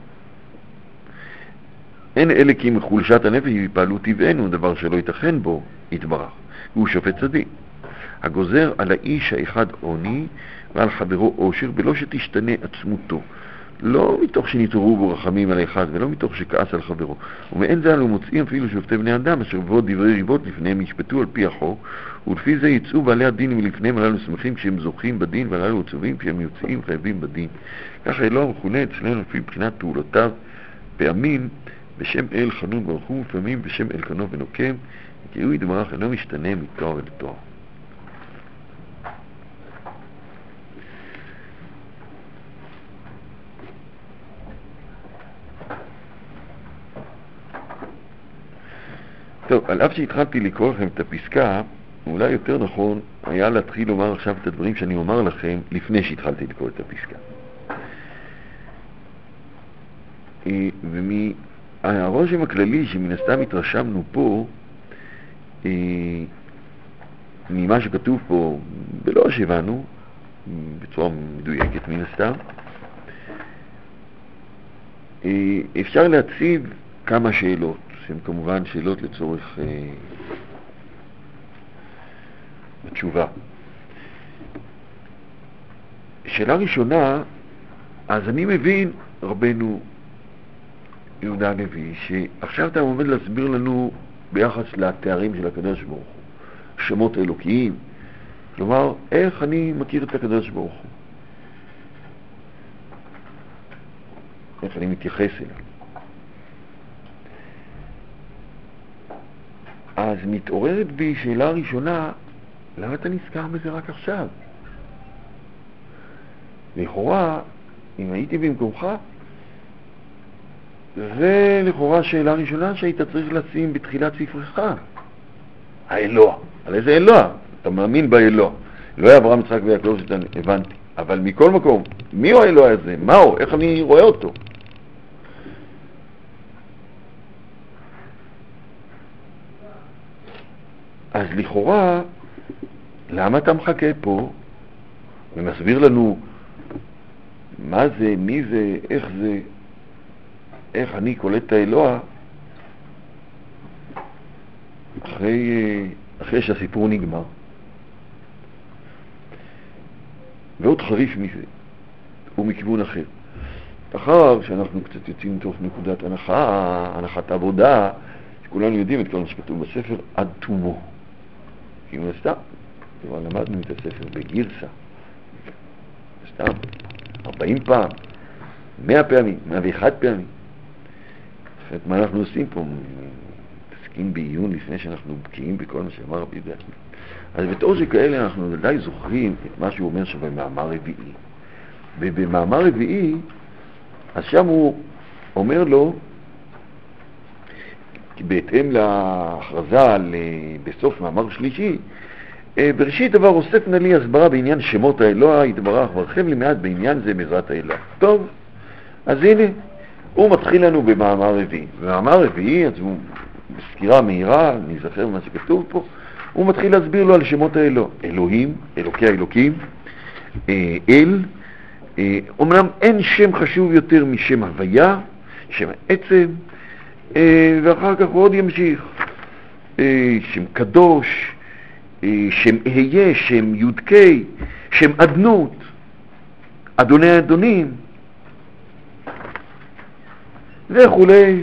אין אלה כי מחולשת הנפש יפעלו טבענו, דבר שלא ייתכן בו, יתברך. הוא שופט צדיק, הגוזר על האיש האחד עוני ועל חברו עושר, בלא שתשתנה עצמותו, לא מתוך שנתעוררו בו רחמים על האחד, ולא מתוך שכעס על חברו. ומאין זה אנו מוצאים אפילו שופטי בני אדם, אשר באות דברי ריבות לפניהם ישפטו על פי החוק, ולפי זה יצאו בעלי הדין ולפניהם הללו שמחים כשהם זוכים בדין, והללו עצובים כשהם יוצאים חייבים בדין. ככה אלוה מכונה אצלנו לפי בחינת פעולותיו, פעמים בשם אל חנון ברוך הוא, ופעמים בשם אל קנו ונוקם, כי הוא יתברך אינו משתנה מתואר אל תואר. טוב, על אף שהתחלתי לקרוא לכם את הפסקה, אולי יותר נכון היה להתחיל לומר עכשיו את הדברים שאני אומר לכם לפני שהתחלתי לקרוא את הפסקה. ומהרושם הכללי שמן הסתם התרשמנו פה, ממה שכתוב פה בלא שהבנו, בצורה מדויקת מן הסתם, אפשר להציב כמה שאלות, שהן כמובן שאלות לצורך התשובה. שאלה ראשונה, אז אני מבין, רבנו יהודה הלוי, שעכשיו אתה עומד להסביר לנו ביחס לתארים של הקדוש ברוך הוא, שמות אלוקיים, כלומר, איך אני מכיר את הקדוש ברוך הוא, איך אני מתייחס אליו. אז מתעוררת בי שאלה ראשונה, למה אתה נזכר בזה רק עכשיו? לכאורה, אם הייתי במקומך, זה לכאורה שאלה ראשונה שהיית צריך לשים בתחילת ספרך. האלוה. על איזה אלוה? אתה מאמין באלוה. אלוהי אברהם, יצחק ויעקב, שאתה הבנתי. אבל מכל מקום, מי הוא האלוה הזה? מהו? איך אני רואה אותו? אז לכאורה, למה אתה מחכה פה ומסביר לנו מה זה, מי זה, איך אני קולט את האלוה אחרי שהסיפור נגמר? ועוד חריף מזה, ומכיוון אחר. אחר שאנחנו קצת יוצאים מתוך נקודת הנחת העבודה, שכולנו יודעים את כל מה שכתוב בספר עד תומו. כי מסתם, כבר למדנו את הספר בגרסה, סתם, 40 פעם, 100 פעמים, 101 פעמים. אחרת מה אנחנו עושים פה? מתעסקים בעיון לפני שאנחנו בקיאים בכל מה שאמר רבי יהודה. אז בתור שכאלה אנחנו ודאי זוכרים את מה שהוא אומר שבמאמר רביעי. ובמאמר רביעי, אז שם הוא אומר לו, בהתאם להכרזה בסוף מאמר שלישי, בראשית דבר אוסף נא לי הסברה בעניין שמות האלוה יתברך, והרחב לי מעט בעניין זה בעזרת האלוה. טוב, אז הנה, הוא מתחיל לנו במאמר רביעי. במאמר רביעי, אז הוא בסקירה מהירה, נזכר מה שכתוב פה, הוא מתחיל להסביר לו על שמות האלוה. אלוהים, אלוקי האלוקים, אל, אומנם אין שם חשוב יותר משם הוויה, שם העצם, ואחר כך הוא עוד ימשיך. שם קדוש, שם אהיה, שם יודקי, שם אדנות, אדוני האדונים, וכולי.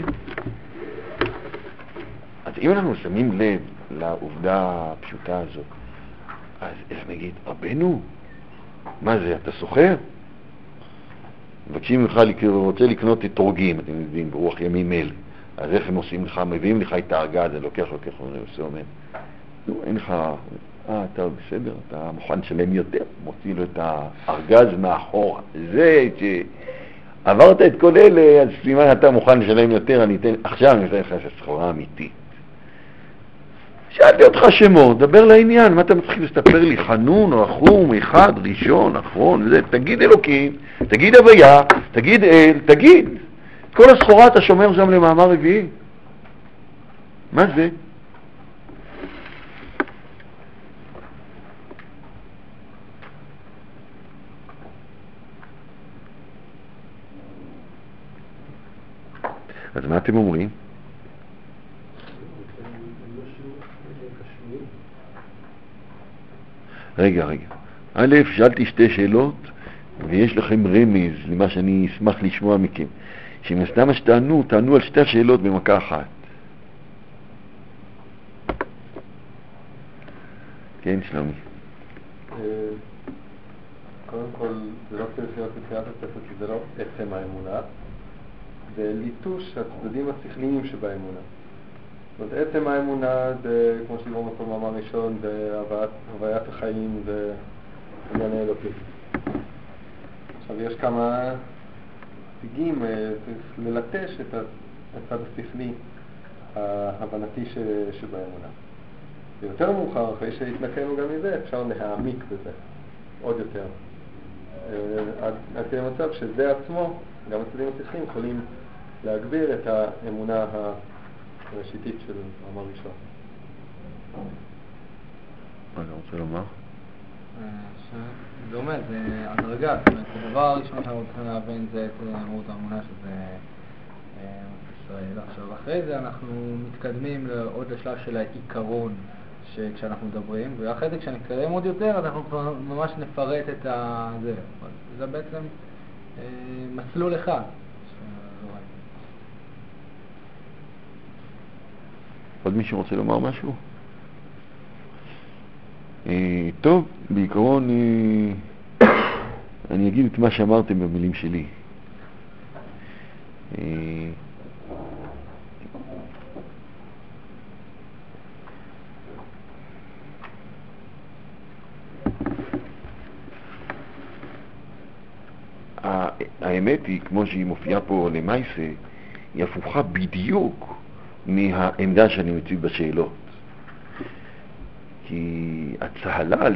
אז אם אנחנו שמים לב לעובדה הפשוטה הזאת, אז איך נגיד, רבנו, מה זה, אתה סוחר? מבקשים לך, רוצה לקנות את תורגים, אתם יודעים, ברוח ימים אלה. אז איך הם עושים לך, מביאים לך את הארגז, זה לוקח, עושה אומר. נו, אין לך, אתה בסדר, אתה מוכן לשלם יותר, מוציא לו את הארגז מאחורה. זה שעברת את כל אלה, אז סימן אתה מוכן לשלם יותר, עכשיו אני אתן לך סחורה אמיתית. שאלתי אותך שמות, דבר לעניין, מה אתה מתחיל לספר לי? חנון או אחום, אחד, ראשון, אחרון, וזה, תגיד אלוקים, תגיד הוויה, תגיד אל, תגיד. כל הסחורה אתה שומר שם למאמר רביעי. מה זה? אז מה אתם אומרים? רגע. א', שאלתי שתי שאלות, ויש לכם רמז למה שאני אשמח לשמוע מכם. שמסתם שתענו, תענו על שתי השאלות במכה אחת. כן, שלומי. קודם כל, זה לא צריך להיות בתחילת הספר, כי זה לא עצם האמונה, זה ליטוש הצדדים השכליים שבאמונה. זאת אומרת, עצם האמונה זה, כמו שדיברנו במאמר ראשון, זה הוויית החיים, זה עניין האלוקי. עכשיו, יש כמה סוגים, צריך ללטש את הצד השכלי ההבנתי שבאמונה. ויותר מאוחר, אחרי שהתנקנו גם מזה, אפשר להעמיק בזה עוד יותר. עד כדי מצב שזה עצמו, גם הצדדים השכליים יכולים להגביר את האמונה הראשיתית של המאמר ראשון. מה אתה רוצה לומר? זה אומר, זה הדרגה, זאת אומרת, הדבר הראשון שאנחנו צריכים להבין זה את מהות האמונה שזה ישראל. עכשיו, אחרי זה אנחנו מתקדמים עוד לשלב של העיקרון כשאנחנו מדברים, ואחרי זה כשנתקדם עוד יותר, אז אנחנו כבר ממש נפרט את זה. זה בעצם מסלול אחד. עוד מישהו רוצה לומר משהו? טוב, בעיקרון אני אגיד את מה שאמרתם במילים שלי. האמת היא, כמו שהיא מופיעה פה למעשה, היא הפוכה בדיוק מהעמדה שאני מציב בשאלות. כי הצהלה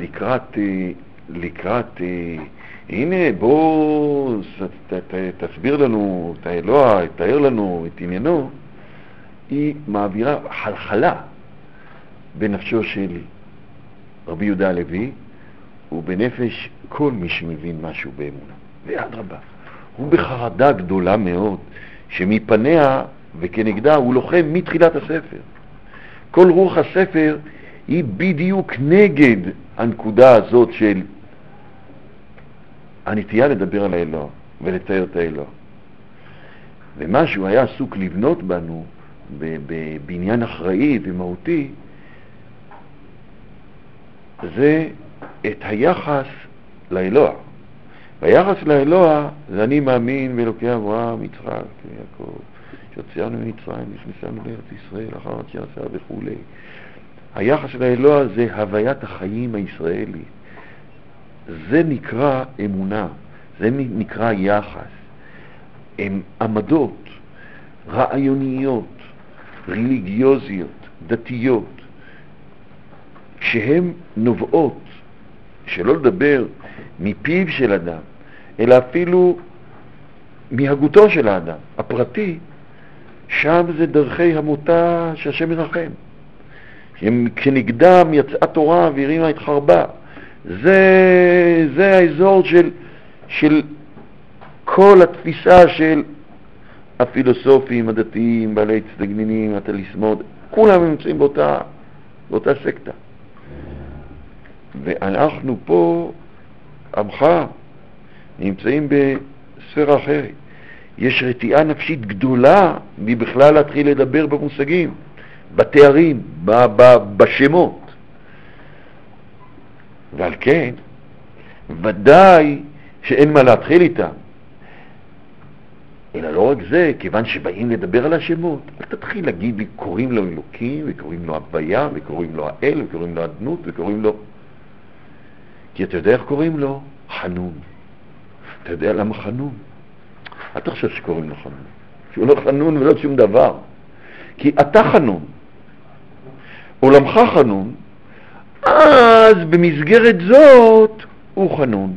לקראת הנה בוא תסביר לנו את האלוה, תאר לנו את עניינו, היא מעבירה חלחלה בנפשו של רבי יהודה הלוי ובנפש כל מי שמבין משהו באמונה. ואדרבה, הוא בחרדה גדולה מאוד שמפניה וכנגדה הוא לוחם מתחילת הספר. כל רוח הספר היא בדיוק נגד הנקודה הזאת של הנטייה לדבר על האלוה ולצייר את האלוה. ומה שהוא היה עסוק לבנות בנו בעניין אחראי ומהותי, זה את היחס לאלוה. והיחס לאלוה זה אני מאמין באלוקי אברהם, יצחק ויעקב, שהוציאנו ממצרים ושמסנו לארץ ישראל אחר שעשה וכו'. היחס לאלוה זה הוויית החיים הישראלית. זה נקרא אמונה, זה נקרא יחס. הם עמדות רעיוניות, רליגיוזיות, דתיות, שהן נובעות, שלא לדבר מפיו של אדם, אלא אפילו מהגותו של האדם, הפרטי, שם זה דרכי המותה שהשם מרחם. כשנגדם יצאה תורה והרימה את חרבה. זה האזור של כל התפיסה של הפילוסופים, הדתיים, בעלי צדגנינים, התליסמות, כולם נמצאים באותה סקטה. ואנחנו פה, עמך, נמצאים בספירה אחרת. יש רתיעה נפשית גדולה מבכלל להתחיל לדבר במושגים, בתארים, בשמות. ועל כן, ודאי שאין מה להתחיל איתם. אלא לא רק זה, כיוון שבאים לדבר על השמות, אל תתחיל להגיד לי, קוראים לו אלוקים, וקוראים לו הוויה, וקוראים לו האל, וקוראים לו הדמות, וקוראים לו... כי אתה יודע איך קוראים לו? חנון. אתה יודע למה חנון? אל תחשב שקוראים לו חנון. שהוא לא חנון ולא שום דבר. כי אתה חנון. עולמך חנון, אז במסגרת זאת הוא חנון.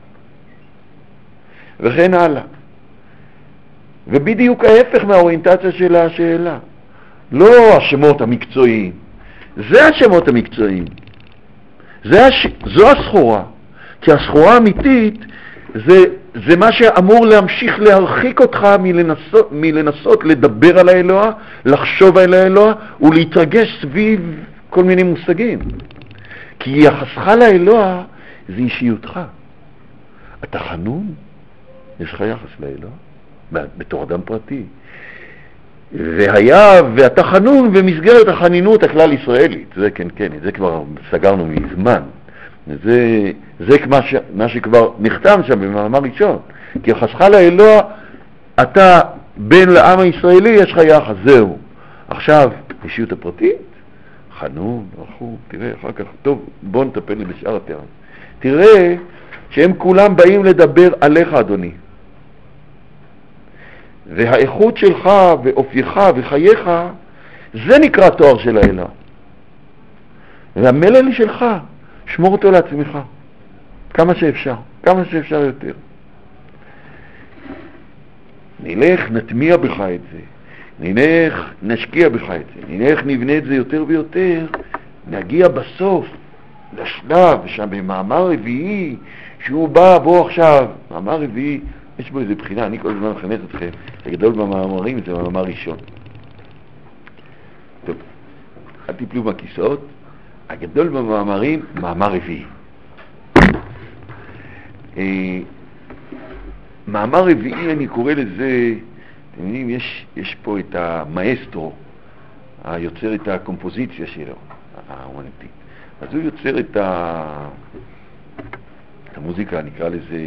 וכן הלאה. ובדיוק ההפך מהאוריינטציה של השאלה. לא השמות המקצועיים. זה השמות המקצועיים. זו הסחורה. כי הסחורה האמיתית זה מה שאמור להמשיך להרחיק אותך מלנסות לדבר על האלוה, לחשוב על האלוה ולהתרגש סביב כל מיני מושגים. כי יחסך לאלוה זה אישיותך. אתה חנון, יש לך יחס לאלוה בתור אדם פרטי. ואתה חנון במסגרת החנינות הכלל ישראלית. זה כן, זה כבר סגרנו מזמן. זה מה שכבר נחתם שם במאמר ראשון. כי יחסך לאלוה, אתה בן לעם הישראלי, יש לך יחס, זהו. עכשיו, אישיות הפרטית, חנון, רחום, תראה, אחר כך, טוב, בוא נטפל בשאר התיארים. תראה שהם כולם באים לדבר עליך, אדוני. והאיכות שלך ואופייך וחייך, זה נקרא תואר של האלוה. והמלל שלך, שמור אותו לעצמך. כמה שאפשר יותר. נלך, נטמיע בך את זה. נלך, נשקיע בך את זה. נלך, נבנה את זה יותר ויותר. נגיע בסוף לשלב שם במאמר רביעי, שהוא בוא עכשיו, מאמר רביעי, יש בו איזה בחינה, אני כל הזמן מחנך אתכם, הגדול במאמרים זה מאמר ראשון. טוב, אל תיפלו בכיסאות, הגדול במאמרים, מאמר רביעי. מאמר רביעי, אני קורא לזה, אתם יודעים, יש פה את המאסטרו, היוצר את הקומפוזיציה שלו, האומנותית. אז הוא יוצר את המוזיקה, נקרא לזה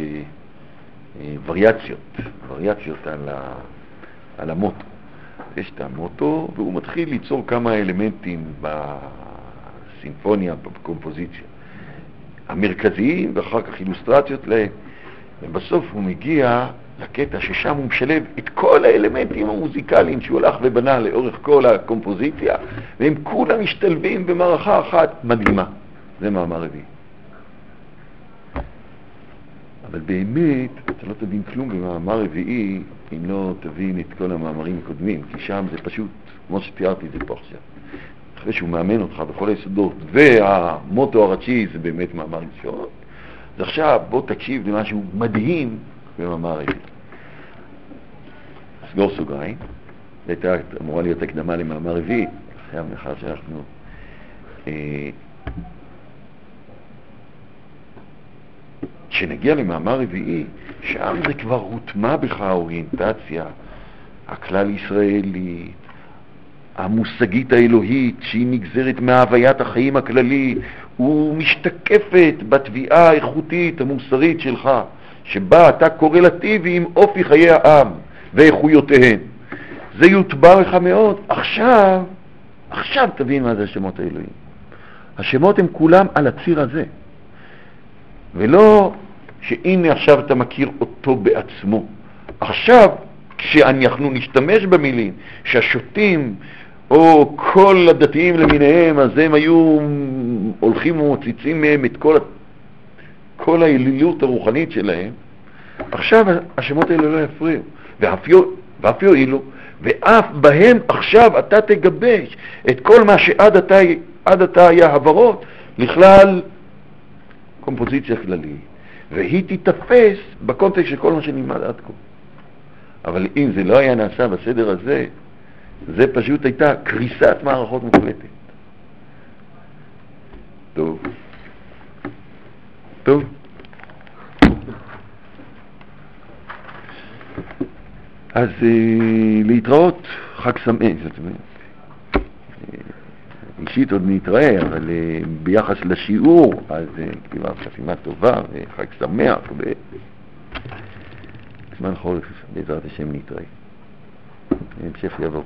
וריאציות על המוטו. יש את המוטו, והוא מתחיל ליצור כמה אלמנטים בסימפוניה, בקומפוזיציה המרכזיים, ואחר כך אילוסטרציות להם. ובסוף הוא מגיע לקטע ששם הוא משלב את כל האלמנטים המוזיקליים שהוא הלך ובנה לאורך כל הקומפוזיציה, והם כולם משתלבים במערכה אחת מדהימה. זה מאמר רביעי. אבל באמת, אתה לא תבין כלום במאמר רביעי אם לא תבין את כל המאמרים הקודמים, כי שם זה פשוט, כמו שתיארתי את זה פה עכשיו. אחרי שהוא מאמן אותך בכל היסודות, והמוטו הראשי זה באמת מאמר ראשון, אז עכשיו בוא תקשיב למשהו מדהים במאמר רביעי. סגור סוגריים, הייתה אמורה להיות הקדמה למאמר רביעי, עכשיו מאחר שאנחנו כשנגיע למאמר רביעי, שם זה כבר הוטמע בך האוריינטציה הכלל ישראלית, המושגית האלוהית שהיא נגזרת מהוויית החיים הכללי, ומשתקפת בתביעה האיכותית המוסרית שלך, שבה אתה קורלטיבי עם אופי חיי העם ואיכויותיהן. זה יוטבע לך מאוד. עכשיו תבין מה זה השמות האלוהים. השמות הם כולם על הציר הזה. ולא שהנה עכשיו אתה מכיר אותו בעצמו. עכשיו, כשאנחנו נשתמש במילים, שהשוטים או כל הדתיים למיניהם, אז הם היו הולכים ומוציצים מהם את כל האלילות הרוחנית שלהם, עכשיו השמות האלה לא יפריעו, ואף יועילו, ואף בהם עכשיו אתה תגבש את כל מה שעד עתה היה הברות לכלל קומפוזיציה כללית, והיא תתפס בקונטקסט של כל מה שנלמד עד כה. אבל אם זה לא היה נעשה בסדר הזה, זה פשוט הייתה קריסת מערכות מוחלטת. טוב. אז להתראות, חג שמח, זאת אומרת. אישית עוד נתראה, אבל ביחס לשיעור, אז כבר חסימה טובה וחג שמח, זמן חורף, בעזרת השם נתראה. המשך יבוא.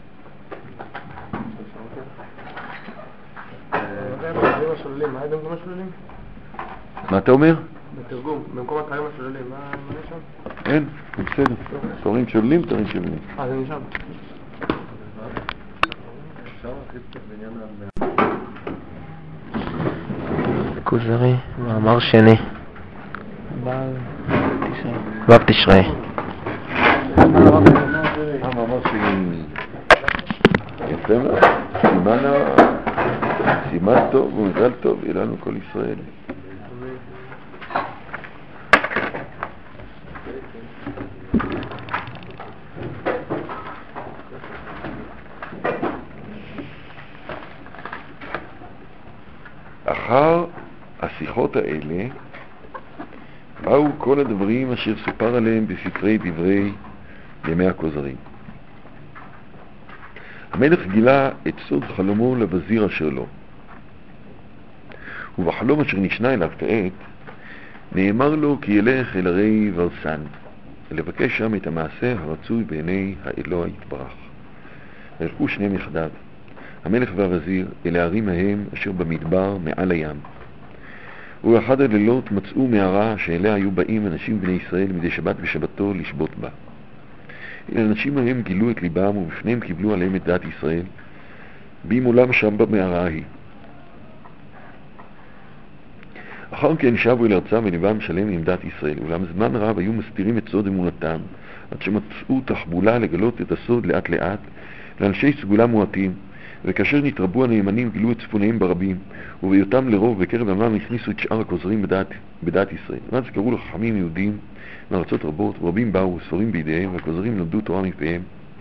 מה היה במקום השוללים? מה אתה אומר? בתרגום, במקום התארים השוללים, מה יש שם? אין, בסדר. תורים שוללים, תורים שוללים. זה נשאר. כוזרי, מאמר שני. ו' תשרי. המאמר שני. יפה מאוד. סימן טוב ומזל טוב, יהיה לנו כל ישראל. השיחות האלה באו כל הדברים אשר סופר עליהם בספרי דברי ימי הכוזרים. המלך גילה את סוד חלומו לבזיר אשר לו, ובחלום אשר נשנה אליו כעת נאמר לו כי ילך אל הרי ורסן לבקש שם את המעשה הרצוי בעיני האלוה יתברך. הלכו שניהם יחדיו, המלך והווזיר, אל הערים ההם אשר במדבר מעל הים. ובאחד הלילות מצאו מערה שאליה היו באים אנשים בני ישראל מדי שבת ושבתו לשבות בה. האנשים ההם גילו את ליבם ובפניהם קיבלו עליהם את דעת ישראל, בימולם שם במערה ההיא. אחר כן שבו אל ארצם וליבם שלם עם דעת ישראל, אולם זמן רב היו מסתירים את סוד אמונתם, עד שמצאו תחבולה לגלות את הסוד לאט לאט לאנשי סגולה מועטים, וכאשר נתרבו הנאמנים גילו את צפוניהם ברבים, ובהיותם לרוב בקרב עמם הכניסו את שאר הכוזרים בדעת ישראל. ואז קראו לחכמים יהודים מארצות רבות, ורבים באו וספרים בידיהם, והכוזרים למדו תורה מפיהם.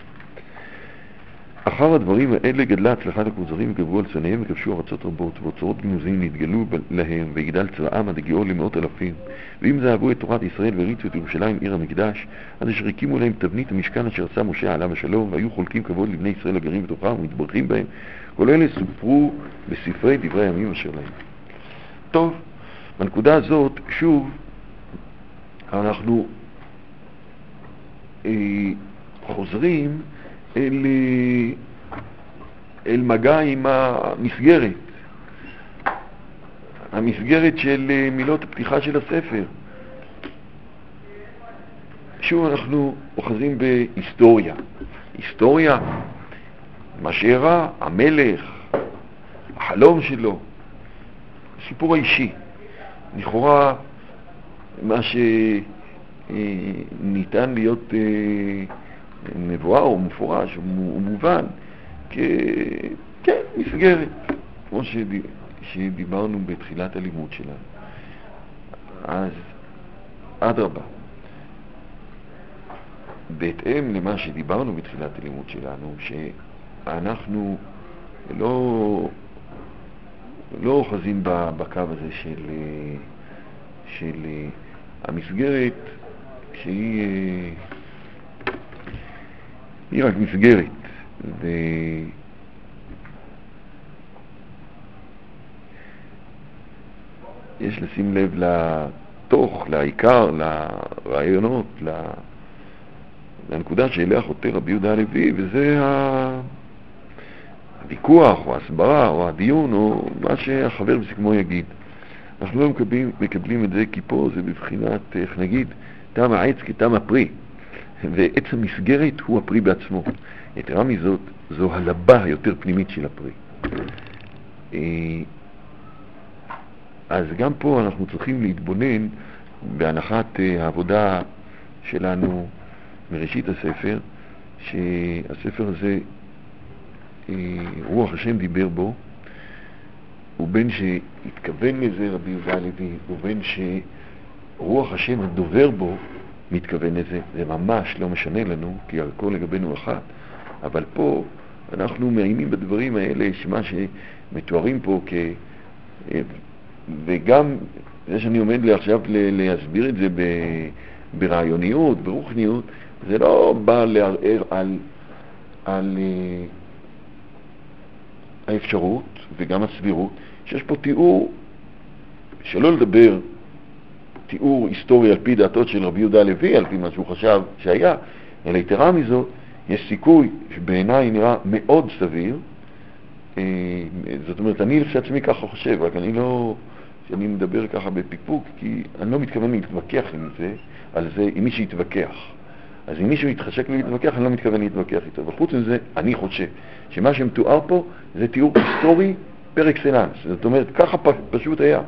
אחר הדברים האלה גדלה הצלחת הכוזרים וגברו על צונאיהם וכבשו ארצות רבות, ואוצרות גנוזים נתגלו להם, ויגדל צבאם עד הגיעו למאות אלפים. ואם זה אהבו את תורת ישראל והריצו את ירושלים עיר המקדש, עד אשר הקימו להם תבנית המשכן אשר עשה משה עליו השלום, והיו חולקים כבוד לבני ישראל הגרים בתוכם ומתברכים בהם. כל אלה סופרו בספרי דברי הימים אשר להם. טוב, בנקודה הזאת שוב אנחנו חוזרים אל מגע עם המסגרת של מילות הפתיחה של הספר. שוב אנחנו אוחזים בהיסטוריה. היסטוריה, מה שאירע, המלך, החלום שלו, סיפור האישי. לכאורה מה שניתן להיות נבואה או מפורש או מובן מסגרת, כמו שדיברנו בתחילת הלימוד שלנו. אז אדרבה, בהתאם למה שדיברנו בתחילת הלימוד שלנו, שאנחנו לא אוחזים בקו הזה של המסגרת שהיא רק מסגרת, ויש לשים לב לתוך, לעיקר, לרעיונות, לנקודה שאליה חותר רבי יהודה הלוי, וזה הוויכוח או ההסברה או הדיון או מה שהחבר בסיכמו יגיד. אנחנו לא מקבלים את זה כי פה זה בבחינת, איך נגיד, טעם העץ כטעם הפרי, ועץ המסגרת הוא הפרי בעצמו. יתרה מזאת, זו הלבה היותר פנימית של הפרי. אז גם פה אנחנו צריכים להתבונן בהנחת העבודה שלנו מראשית הספר, שהספר הזה רוח השם דיבר בו, ובין שהתכוון לזה רבי יהודה הלוי, ובין שרוח השם הדובר בו מתכוון לזה, זה ממש לא משנה לנו, כי הכל לגבינו אחת. אבל פה אנחנו מעיינים בדברים האלה, שמה שמתוארים פה וגם זה שאני עומד לי עכשיו להסביר את זה ברעיוניות, ברוחניות, זה לא בא לערער על האפשרות וגם הסבירות שיש פה תיאור, שלא לדבר תיאור היסטורי על פי דעתו של רבי יהודה הלוי, על פי מה שהוא חשב שהיה, אלא יתרה מזאת, יש סיכוי שבעיניי נראה מאוד סביר. זאת אומרת, אני לעצמי ככה חושב, רק שאני מדבר ככה בפיקפוק, כי אני לא מתכוון להתווכח עם זה, על זה, עם מי שיתווכח. אז אם מישהו יתחשק לי להתווכח, אני לא מתכוון להתווכח איתו. אבל חוץ מזה, אני חושב שמה שמתואר פה זה תיאור היסטורי פר אקסלנס. זאת אומרת, ככה פשוט היה.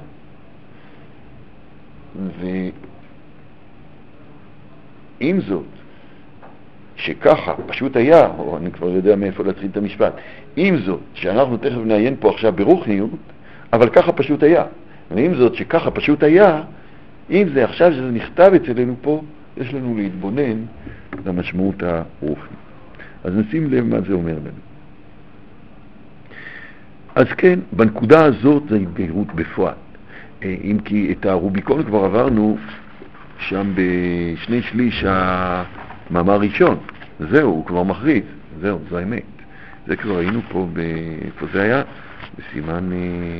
ועם זאת, שככה פשוט היה, או אני כבר יודע מאיפה להתחיל את המשפט, עם זאת, שאנחנו תכף נעיין פה עכשיו ברוחניות, אבל ככה פשוט היה. ועם זאת, שככה פשוט היה, אם זה עכשיו שזה נכתב אצלנו פה, יש לנו להתבונן למשמעות הרוחנית. אז נשים לב מה זה אומר לנו. אז כן, בנקודה הזאת זה התבהירות בפועל. אם כי את הרוביקון כבר עברנו שם בשני שליש המאמר ראשון. זהו, הוא כבר מכריז. זהו, זו האמת. זה כבר היינו פה, איפה זה היה? בסימן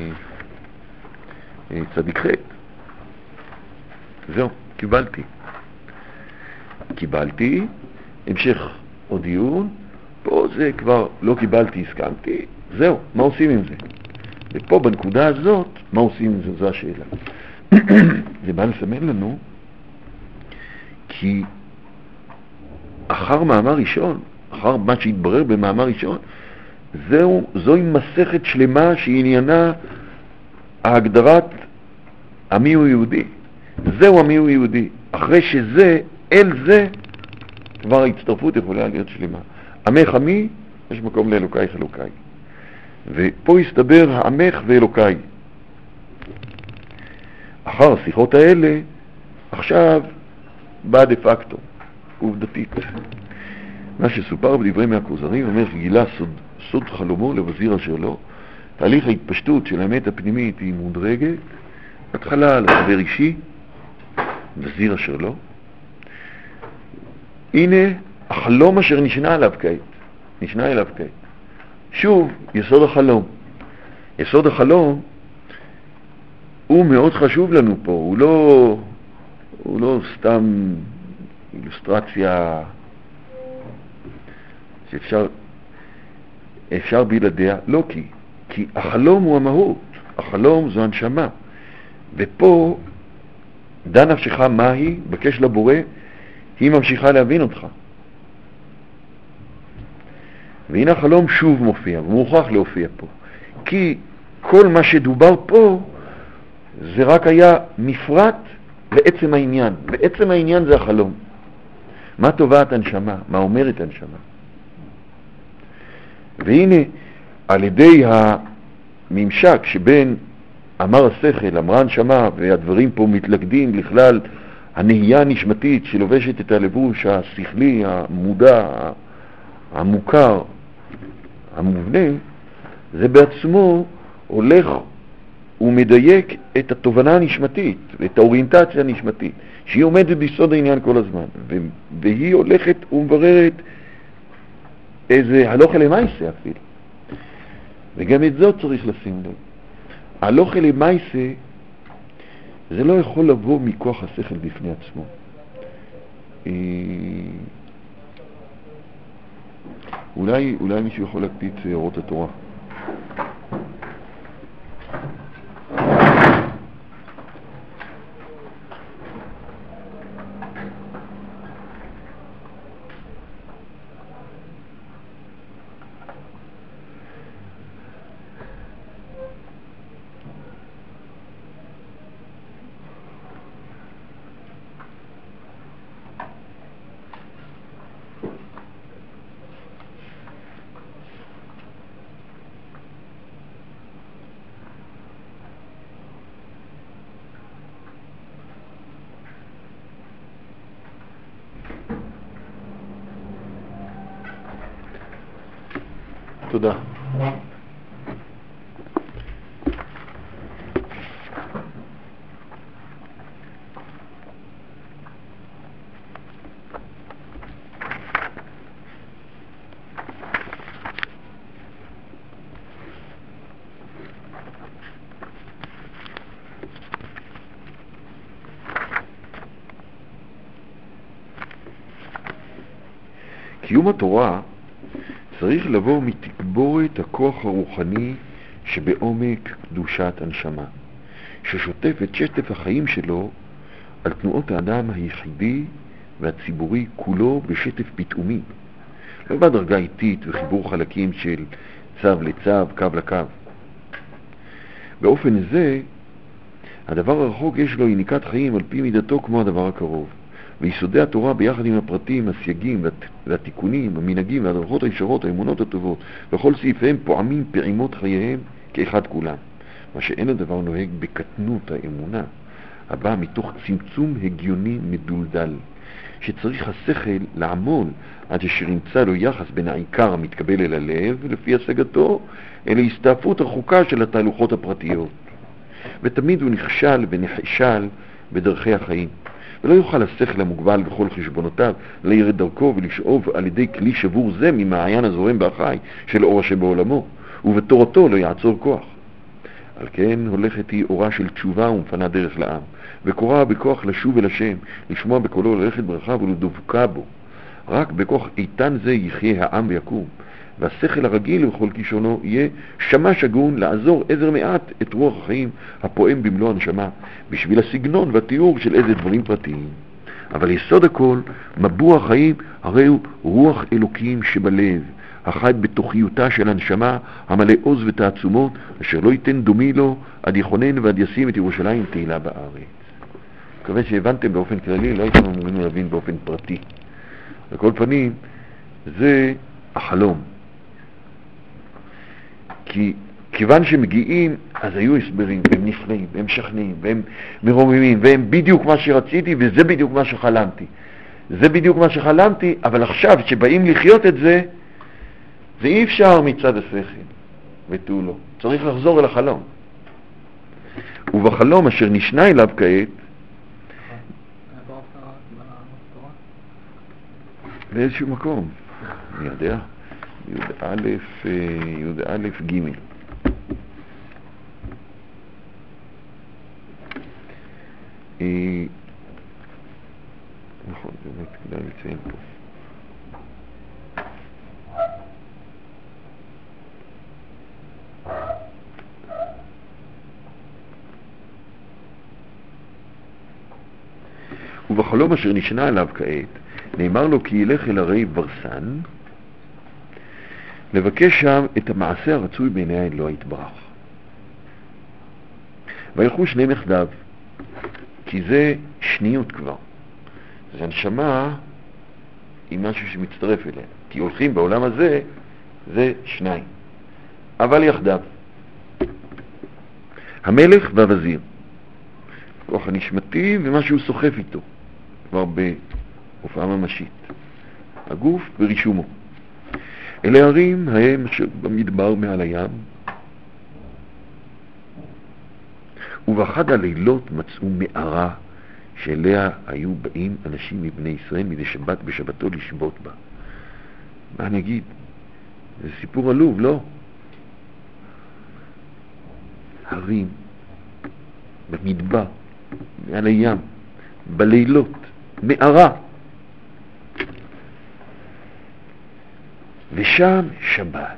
צדיק ח'. זהו, קיבלתי, המשך עוד דיון, פה זה כבר לא קיבלתי, הסכמתי, זהו, מה עושים עם זה? ופה בנקודה הזאת, מה עושים עם זה? זו השאלה. זה בא לסמן לנו, כי אחר מאמר ראשון, אחר מה שהתברר במאמר ראשון, זוהי מסכת שלמה שעניינה ההגדרת המי הוא יהודי. זהו המי הוא יהודי. אחרי שזה, אל זה, כבר ההצטרפות יכולה להיות שלמה. עמך עמי, יש מקום לאלוקי חלוקי. ופה הסתבר העמך ואלוקי. אחר השיחות האלה, עכשיו בא דה פקטו, עובדתית. מה שסופר בדברי מהכוזרי אומר שגילה סוד חלומו לבזיר אשר לו. תהליך ההתפשטות של האמת הפנימית היא מודרגת. התחלה לחבר אישי, בזיר אשר לו. הנה החלום אשר נשנה אליו כעת. שוב, יסוד החלום. יסוד החלום הוא מאוד חשוב לנו פה. הוא לא סתם אילוסטרציה שאפשר בלעדיה. לא, כי החלום הוא המהות. החלום זו הנשמה. ופה דע נפשך מהי, בקש לבורא, היא ממשיכה להבין אותך. והנה החלום שוב מופיע, ומוכרח להופיע פה. כי כל מה שדובר פה זה רק היה מפרט לעצם העניין. בעצם העניין זה החלום. מה טובת הנשמה? מה אומרת הנשמה? והנה על ידי הממשק שבין אמר השכל, אמרה הנשמה, והדברים פה מתלכדים לכלל הנהייה הנשמתית שלובשת את הלבוש השכלי, המודע, המוכר, המובנה, זה בעצמו הולך ומדייק את התובנה הנשמתית, את האוריינטציה הנשמתית, שהיא עומדת ביסוד העניין כל הזמן, והיא הולכת ומבררת איזה הלוכה למעשה אפילו. וגם את זאת צריך לשים לב. הלוכה למעשה זה לא יכול לבוא מכוח השכל בפני עצמו. אולי מישהו יכול להקפיץ אורות התורה. תודה. קיום התורה צריך לבוא מתגבורת הכוח הרוחני שבעומק קדושת הנשמה, ששוטף את שטף החיים שלו על תנועות האדם היחידי והציבורי כולו בשטף פתאומי, לא בדרגה איטית וחיבור חלקים של צו לצו, קו לקו. באופן זה, הדבר הרחוק יש לו יניקת חיים על פי מידתו כמו הדבר הקרוב. ויסודי התורה ביחד עם הפרטים, הסייגים והתיקונים, המנהגים והדרכות הישרות, האמונות הטובות, וכל סעיפיהם פועמים פעימות חייהם כאחד כולם. מה שאין הדבר נוהג בקטנות האמונה, הבא מתוך צמצום הגיוני מדולדל, שצריך השכל לעמול עד אשר ימצא לו יחס בין העיקר המתקבל אל הלב, לפי השגתו, אל ההסתעפות הרחוקה של התהלוכות הפרטיות. ותמיד הוא נכשל ונחשל בדרכי החיים. ולא יוכל השכל המוגבל בכל חשבונותיו להאיר את דרכו ולשאוב על ידי כלי שבור זה ממעיין הזורם והחי של אור שבעולמו, ובתורתו לא יעצור כוח. על כן הולכת היא אורה של תשובה ומפנה דרך לעם, וקוראה בכוח לשוב אל השם, לשמוע בקולו, ללכת ברכה ולדבקה בו. רק בכוח איתן זה יחיה העם ויקום, והשכל הרגיל וכל כישונו יהיה שמש הגון לעזור עזר מעט את רוח החיים הפועם במלוא הנשמה, בשביל הסגנון והתיאור של איזה דברים פרטיים. אבל יסוד הכל, מבוע החיים, הרי הוא רוח אלוקים שבלב, החי בתוכיותה של הנשמה, המלא עוז ותעצומות, אשר לא ייתן דומי לו, עד יכונן ועד ישים את ירושלים תהילה בארץ. מקווה שהבנתם באופן כללי, לא הייתם אמורים להבין באופן פרטי. על כל פנים, זה החלום. כי כיוון שמגיעים, אז היו הסברים, והם נפלאים, והם משכנעים, והם מרוממים, והם בדיוק מה שרציתי, וזה בדיוק מה שחלמתי. זה בדיוק מה שחלמתי, אבל עכשיו שבאים לחיות את זה, זה אי אפשר מצד השכל ותו לא. צריך לחזור אל החלום. ובחלום אשר נשנה אליו כעת, באיזשהו מקום, אני יודע, י"א ג' נכון, באמת כדאי לציין פה. ובחלום אשר נשנה אליו כעת, נאמר לו כי ילך אל הרי ברסן, לבקש שם את המעשה הרצוי בעיני אלוהי יתברך. וילכו שניהם יחדיו, כי זה שניות כבר. זה הנשמה עם משהו שמצטרף אליה. כי הולכים בעולם הזה, זה שניים. אבל יחדיו. המלך והווזיר. כוח הנשמתי ומה שהוא סוחף איתו. כבר בהופעה ממשית. הגוף ורישומו. אלה ערים ההם אשר במדבר מעל הים, ובאחד הלילות מצאו מערה שאליה היו באים אנשים מבני ישראל מדי שבת בשבתו לשבות בה. מה אני אגיד? זה סיפור עלוב, לא? הרים, במדבר, מעל הים, בלילות, מערה. ושם שבת.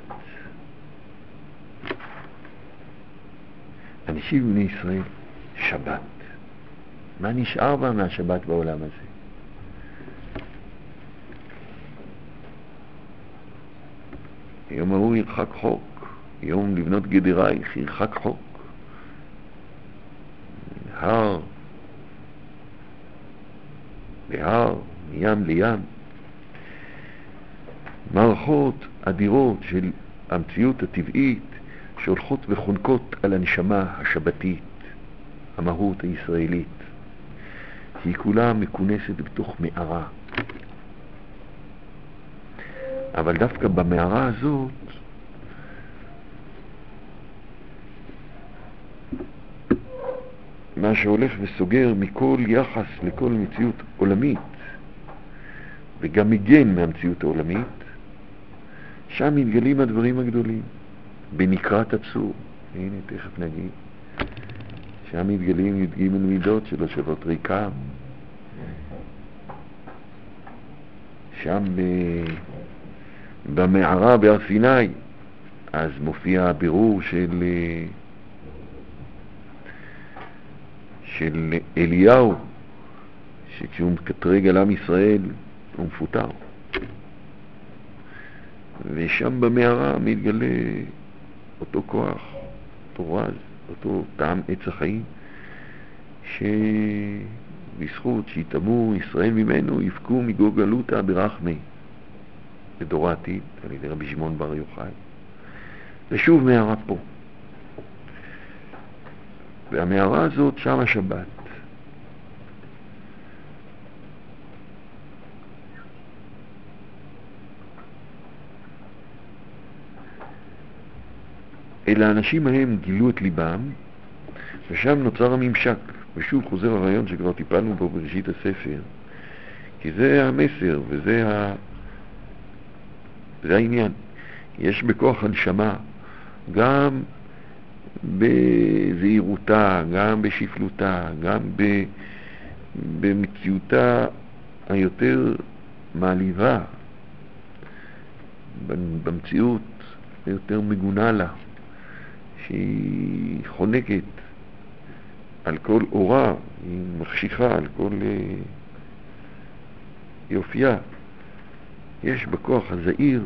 אנשים בני ישראל, שבת. מה נשאר בה מהשבת בעולם הזה? יום ההוא ירחק חוק, יום לבנות גדרייך ירחק חוק. הר להר, מים לים. מערכות אדירות של המציאות הטבעית שהולכות וחונקות על הנשמה השבתית, המהות הישראלית. היא כולה מכונסת בתוך מערה. אבל דווקא במערה הזאת מה שהולך וסוגר מכל יחס לכל מציאות עולמית וגם מגן מהמציאות העולמית, שם מתגלים הדברים הגדולים בנקרת הצור. הנה תכף נגיד, שם מתגלים י"ג מידות שלא שוות ריקם. שם במערה בהר סיני אז מופיע הבירור של אליהו, שכשהוא מקטרג על עם ישראל הוא מפוטר. ושם במערה מתגלה אותו כוח, אותו רז, אותו טעם עץ החיים, שבזכות שיתאמו ישראל ממנו יפקו מגו גלותה ברחמי, בדור העתיד, על ידי רבי שמעון בר יוחאי. ושוב מערה פה. והמערה הזאת שם השבת. אלה האנשים ההם גילו את ליבם ושם נוצר הממשק, ושוב חוזר הרעיון שכבר טיפלנו בו בראשית הספר, כי זה המסר וזה זה העניין. יש בכוח הנשמה, גם בזהירותה, גם בשפלותה, גם במציאותה היותר מעליבה, במציאות היותר מגונה לה, שהיא חונקת על כל אורה, היא מחשיכה על כל יופייה. יש בכוח הזהיר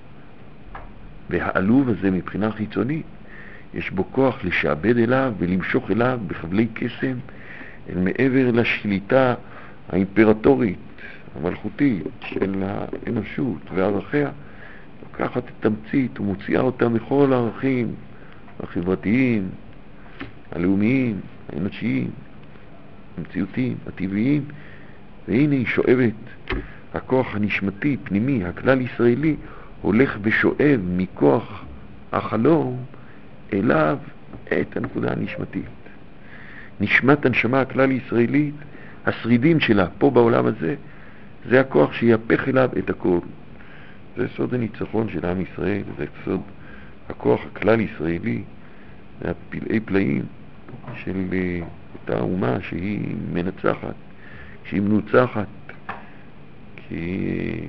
והעלוב הזה מבחינה חיצונית, יש בו כוח לשעבד אליו ולמשוך אליו בחבלי קסם אל מעבר לשליטה האימפרטורית, המלכותית של האנושות וערכיה. לוקחת את תמצית ומוציאה אותה מכל הערכים החברתיים, הלאומיים, האנושיים, המציאותיים, הטבעיים, והנה היא שואבת. הכוח הנשמתי, פנימי, הכלל ישראלי, הולך ושואב מכוח החלום אליו את הנקודה הנשמתית. נשמת הנשמה הכלל ישראלית, השרידים שלה פה בעולם הזה, זה הכוח שיהפך אליו את הכל. זה סוד הניצחון של עם ישראל, זה סוד הכוח הכלל ישראלי, זה הפלאי פלאים של אותה אומה שהיא מנצחת, שהיא מנוצחת, כשהיא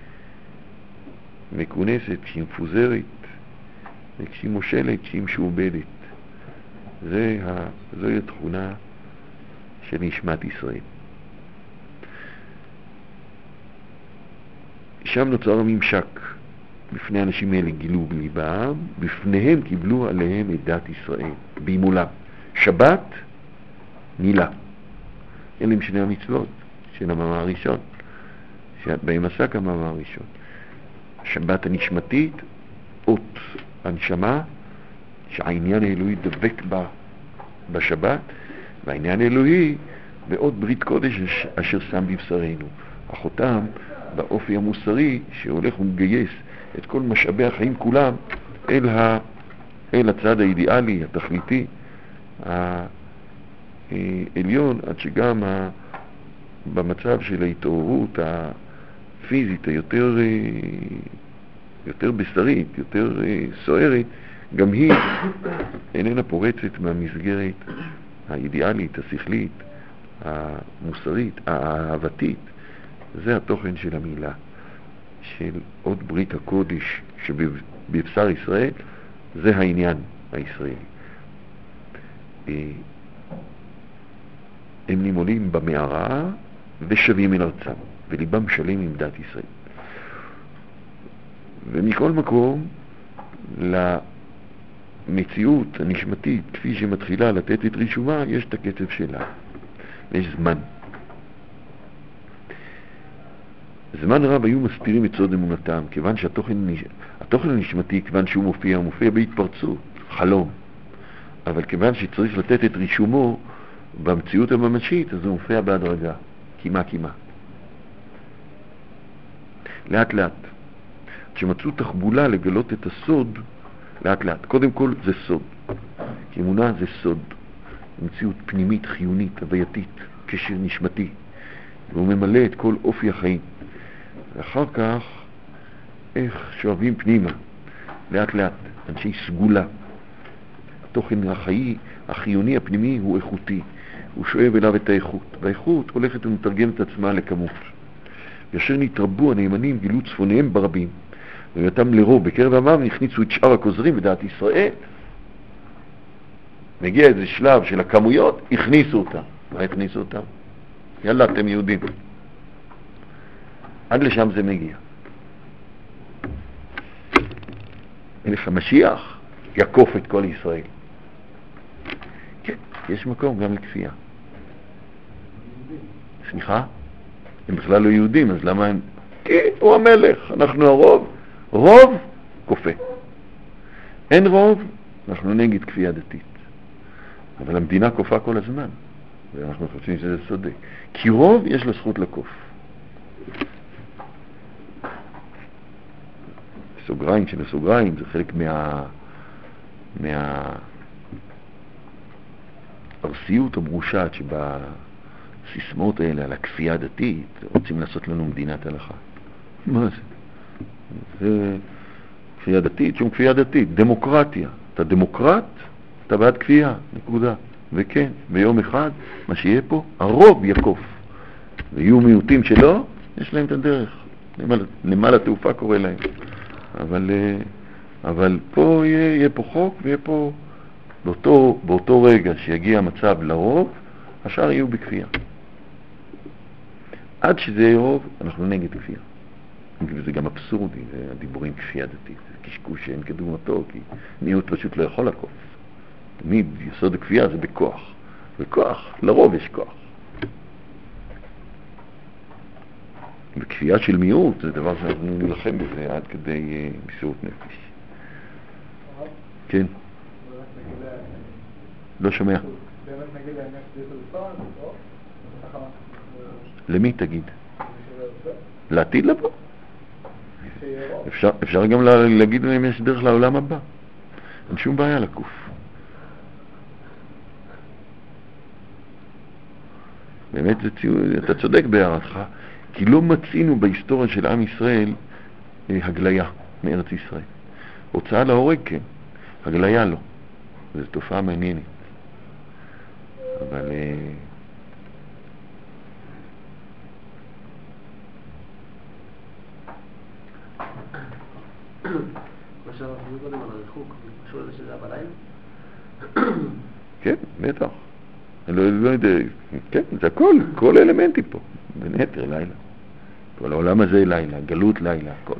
מכונסת, כשהיא מפוזרת, וכשהיא מושלת, כשהיא משועבדת. זוהי התכונה של נשמת ישראל. שם נוצר הממשק. בפני אנשים האלה גילו בליבם, בפניהם קיבלו עליהם את דת ישראל, בימולה. שבת, נילה. אלה הם שני המצוות של המאמר הראשון, בהם עסק המאמר הראשון. שבת הנשמתית, אות הנשמה, שהעניין האלוהי דבק בה בשבת, והעניין האלוהי באות ברית קודש אשר שם בבשרנו. החותם באופי המוסרי שהולך ומגייס את כל משאבי החיים כולם אל הצד האידיאלי, התכליתי, העליון, עד שגם במצב של ההתעוררות הפיזית היותר בשרית, יותר סוערת, גם היא איננה פורצת מהמסגרת האידיאלית, השכלית, המוסרית, האהבתית. זה התוכן של המילה, של עוד ברית הקודש שבבשר ישראל, זה העניין הישראלי. הם נימולים במערה ושבים אל ארצם, וליבם שלם עם דת ישראל. ומכל מקום, למציאות הנשמתית, כפי שמתחילה לתת את רישומה, יש את הקצב שלה. יש זמן. זמן רב היו מסתירים את סוד אמונתם, כיוון שהתוכן הנשמתי, כיוון שהוא מופיע בהתפרצות, חלום. אבל כיוון שצריך לתת את רישומו במציאות הממשית, אז הוא מופיע בהדרגה, כמעט. לאט לאט. כשמצאו תחבולה לגלות את הסוד, לאט לאט. קודם כל זה סוד. כי אמונה זה סוד. מציאות פנימית, חיונית, הווייתית, קשר נשמתי. והוא ממלא את כל אופי החיים. ואחר כך, איך שואבים פנימה, לאט לאט, אנשי סגולה. התוכן החיוני הפנימי הוא איכותי. הוא שואב אליו את האיכות. והאיכות הולכת ומתרגמת את עצמה לכמות. ואשר נתרבו הנאמנים גילו צפוניהם ברבים. ובאתם לרוב בקרב עמם הכניסו את שאר הכוזרים ודעת ישראל. מגיע איזה שלב של הכמויות, הכניסו אותם. מה הכניסו אותם? יאללה, אתם יהודים. עד לשם זה מגיע. מלך המשיח יקוף את כל ישראל. כן, יש מקום גם לכפייה. סליחה? הם בכלל לא יהודים, אז למה הם... כן, הוא המלך, אנחנו הרוב. רוב, כופה. אין רוב, אנחנו נגד כפייה דתית. אבל המדינה כופה כל הזמן, ואנחנו חושבים שזה צודק. כי רוב יש לו זכות לקוף. סוגריים של הסוגריים, זה חלק הארסיות המרושעת שבסיסמאות האלה על הכפייה הדתית, רוצים לעשות לנו מדינת הלכה. מה זה? זה כפייה דתית, שום כפייה דתית, דמוקרטיה. אתה דמוקרט, אתה בעד כפייה, נקודה. וכן, ביום אחד, מה שיהיה פה, הרוב יקוף. ויהיו מיעוטים שלא, יש להם את הדרך. נמל התעופה קורא להם. אבל פה יהיה פה חוק, ויהיה פה, באותו רגע שיגיע המצב לרוב, השאר יהיו בכפייה. עד שזה יהיה רוב, אנחנו נגד כפייה. וזה גם אבסורדי, הדיבורים כפייה דתית. זה קשקוש שאין כדוגמתו, כי מיעוט פשוט לא יכול לקוף. תמיד יסוד הכפייה זה בכוח. בכוח, לרוב יש כוח. וכפייה של מיעוט זה דבר שאנחנו נלחם בזה עד כדי מסירות נפש. כן? לא שומע. למי תגיד? לעתיד לבוא? אפשר גם להגיד להם יש דרך לעולם הבא. אין שום בעיה לקוף. באמת אתה צודק בהערתך, כי לא מצינו בהיסטוריה של עם ישראל הגליה מארץ ישראל. הוצאה להורג כן, הגליה לא. זו תופעה מעניינת. אבל מה שאנחנו קודם על הריחוק, משהו לזה שזה היה בלילה? כן, בטח. לא יודע, כן, זה הכל, כל אלמנטי פה, בין היתר לילה. כל העולם הזה לילה, גלות לילה, הכל.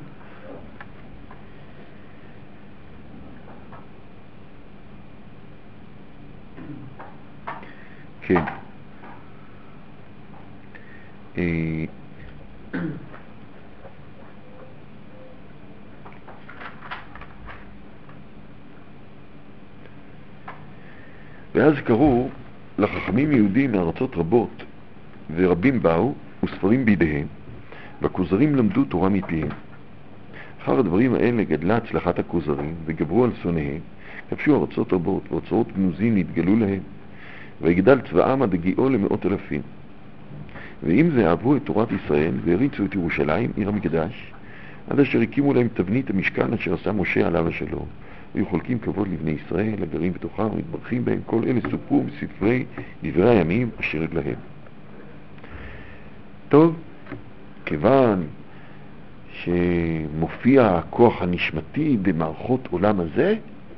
כן. ואז קראו לחכמים יהודים מארצות רבות, ורבים באו וספרים בידיהם, והכוזרים למדו תורה מפיהם. אחר הדברים האלה גדלה הצלחת הכוזרים, וגברו על שונאיהם, כבשו ארצות רבות, ואוצרות גנוזים נתגלו להם, ויגדל צבאם עד הגיעו למאות אלפים. ועם זה אהבו את תורת ישראל, והריצו את ירושלים, עיר המקדש, עד אשר הקימו להם תבנית המשכן אשר עשה משה עליו השלום. היו חולקים כבוד לבני ישראל, הגרים בתוכם, מתברכים בהם, כל אלה סופרו בספרי דברי הימים אשר רגליהם. טוב, כיוון שמופיע הכוח הנשמתי במערכות עולם הזה,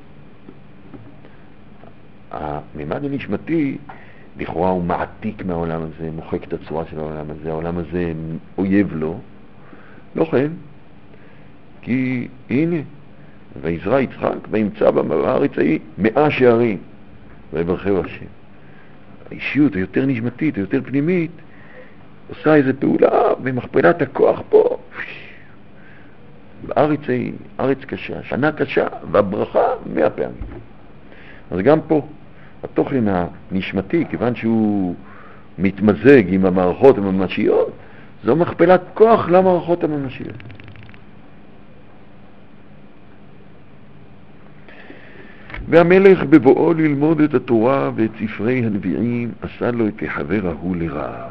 הממד הנשמתי לכאורה הוא מעתיק מהעולם הזה, מוחק את הצורה של העולם הזה, העולם הזה אויב לו. לא כן, כי הנה, ויזרע יצחק וימצא בארץ ההיא 100 שערים ויברכהו השם. האישיות היותר נשמתית, היותר פנימית, עושה איזו פעולה ומכפלת הכוח פה. בארץ ההיא, ארץ קשה, שנה קשה, והברכה 100 פעמים. אז גם פה, התוכן הנשמתי, כיוון שהוא מתמזג עם המערכות הממשיות, זו מכפלת כוח למערכות הממשיות. והמלך בבואו ללמוד את התורה ואת ספרי הנביאים עשה לו את החבר ההוא לרעב.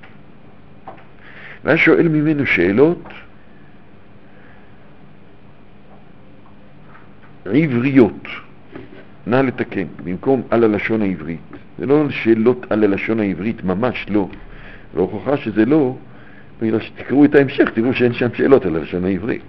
והיה שואל ממנו שאלות עבריות. נא לתקן, במקום על הלשון העברית. זה לא שאלות על הלשון העברית, ממש לא. והוכחה שזה לא, בגלל שתקראו את ההמשך, תראו שאין שם שאלות על הלשון העברית.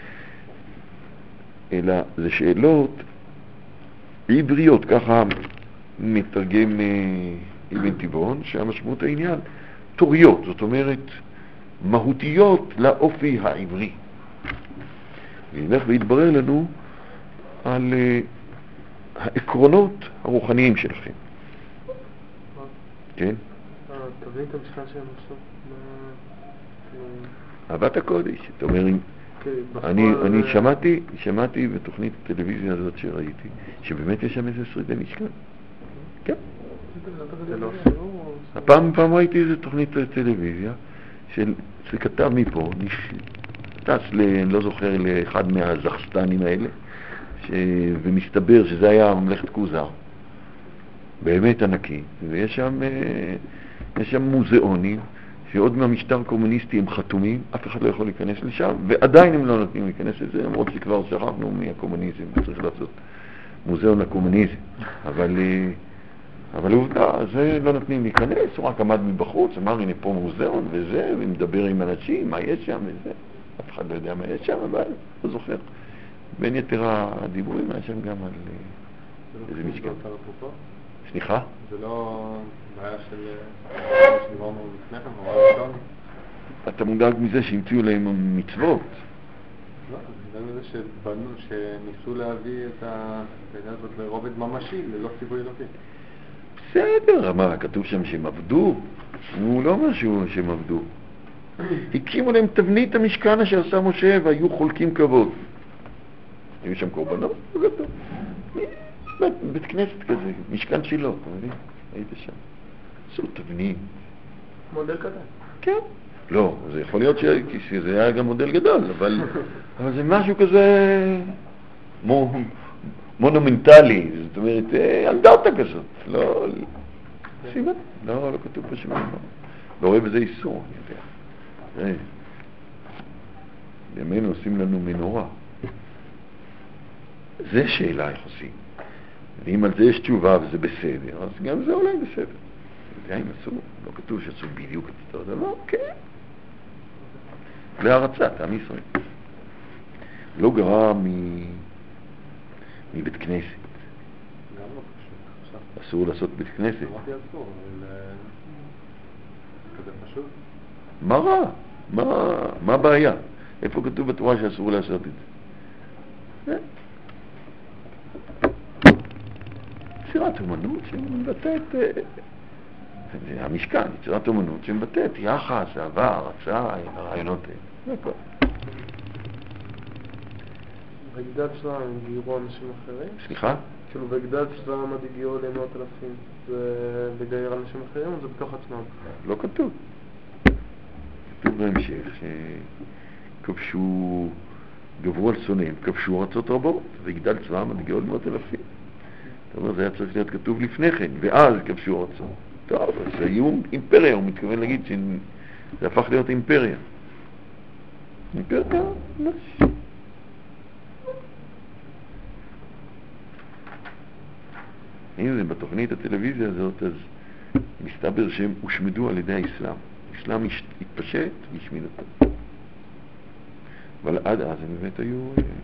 אלא זה שאלות עבריות, ככה מתרגם אבן תיבון, שהמשמעות העניין תוריות, זאת אומרת מהותיות לאופי העברי. וילך והתברר לנו על העקרונות הרוחניים שלכם. כן? תביא את המשחק שלנו עכשיו. אהבת הקודש. זאת אומרת, אני שמעתי בתוכנית הטלוויזיה הזאת שראיתי, שבאמת יש שם איזה שרידי משכן. כן. הפעם ראיתי איזה תוכנית טלוויזיה, שכתב מפה, טס לא זוכר לאחד מהזכסטנים האלה, ומסתבר שזה היה ממלכת כוזר, באמת ענקית, ויש שם מוזיאונים שעוד מהמשטר הקומוניסטי הם חתומים, אף אחד לא יכול להיכנס לשם, ועדיין הם לא נותנים להיכנס לזה, למרות שכבר שכחנו מהקומוניזם, צריך לעשות מוזיאון הקומוניזם. אבל עובדה, זה לא נותנים להיכנס, הוא רק עמד מבחוץ, אמר הנה פה מוזיאון וזה, ומדבר עם אנשים, מה יש שם וזה. אף אחד לא יודע מה יש שם, אבל לא זוכר. בין יתר הדיבורים היה שם גם על איזה משקל. סליחה? זה לא בעיה של שדיברנו לפני כן, או ראשון? אתה מודאג מזה שהמציאו להם מצוות? לא, זה מזה שבנו, שניסו להביא את העניין הזאת לרובד ממשי, ללא ציווי אלוקי. בסדר, מה, כתוב שם שהם עבדו? הוא לא משהו שהם עבדו. הקימו להם תבנית המשכן אשר עשה משה והיו חולקים כבוד. היו שם קורבנות? לא גדול. בית כנסת כזה, משכן שילה, אתה מבין? היית שם. עשו תבנית. מודל קטן. כן. לא, זה יכול להיות שזה היה גם מודל גדול, אבל זה משהו כזה מונומנטלי, זאת אומרת, אנדרטה כזאת. לא, סימן? לא כתוב פה שמה. לא רואה בזה איסור, אני יודע. בימינו עושים לנו מנורה. זה שאלה איך עושים. ואם על זה יש תשובה וזה בסדר, אז גם זה אולי בסדר. זה אם עשו, לא כתוב שעשו בדיוק את אותו דבר, כן. להרצת עם ישראל. לא גרע מבית כנסת. גם לא פשוט. אסור לעשות בית כנסת. אמרתי אסור, אבל כזה פשוט. מה רע? מה הבעיה? איפה כתוב בתורה שאסור לעשות את זה? יצירת אומנות שמבטאת המשכן, יצירת אומנות שמבטאת יחס, אהבה, הרצאה, הרעיונות האלה. זה הכל. בגדל שלהם הם גיירו אנשים אחרים? סליחה? כאילו בגדל שלהם עד הגיעו למאות אלפים, זה לגייר אנשים אחרים או זה בתוך עצמם? לא כתוב. כתוב בהמשך שכבשו, גברו על שונאים, כבשו ארצות רבות, ויגדל צבאם עד הגיעו למאות אלפים. זאת אומרת, זה היה צריך להיות כתוב לפני כן, ואז כבשו ארצות. טוב, אז זה איום אימפריה, הוא מתכוון להגיד שזה הפך להיות אימפריה. אימפריה, ממש. הנה, בתוכנית הטלוויזיה הזאת, אז מסתבר שהם הושמדו על ידי האסלאם. האסלאם התפשט והשמיד אותו. אבל עד אז הם באמת היו...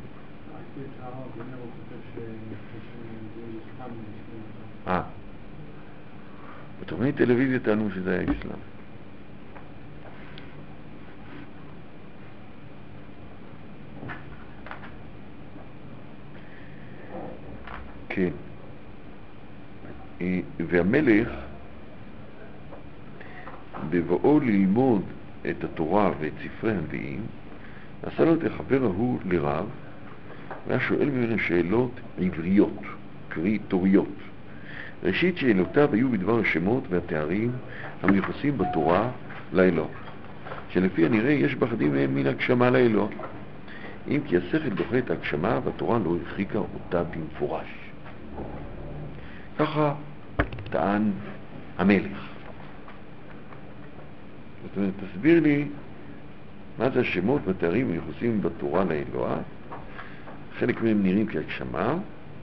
בתוכנית טלוויזיה טענו שזה היה אסלאם. כן. והמלך בבואו ללמוד את התורה ואת ספרי הנביאים עשה לו את החבר ההוא לרב והיה שואל ממנו שאלות עבריות, קרי תוריות. ראשית שאלותיו היו בדבר השמות והתארים המיוחסים בתורה לאלוה, שלפי הנראה יש באחדים מהם מן הגשמה לאלוה, אם כי השכל דוחה את ההגשמה והתורה לא הרחיקה אותה במפורש. ככה טען המלך. זאת אומרת, תסביר לי מה זה השמות והתארים המיוחסים בתורה לאלוה. חלק מהם נראים כהגשמה,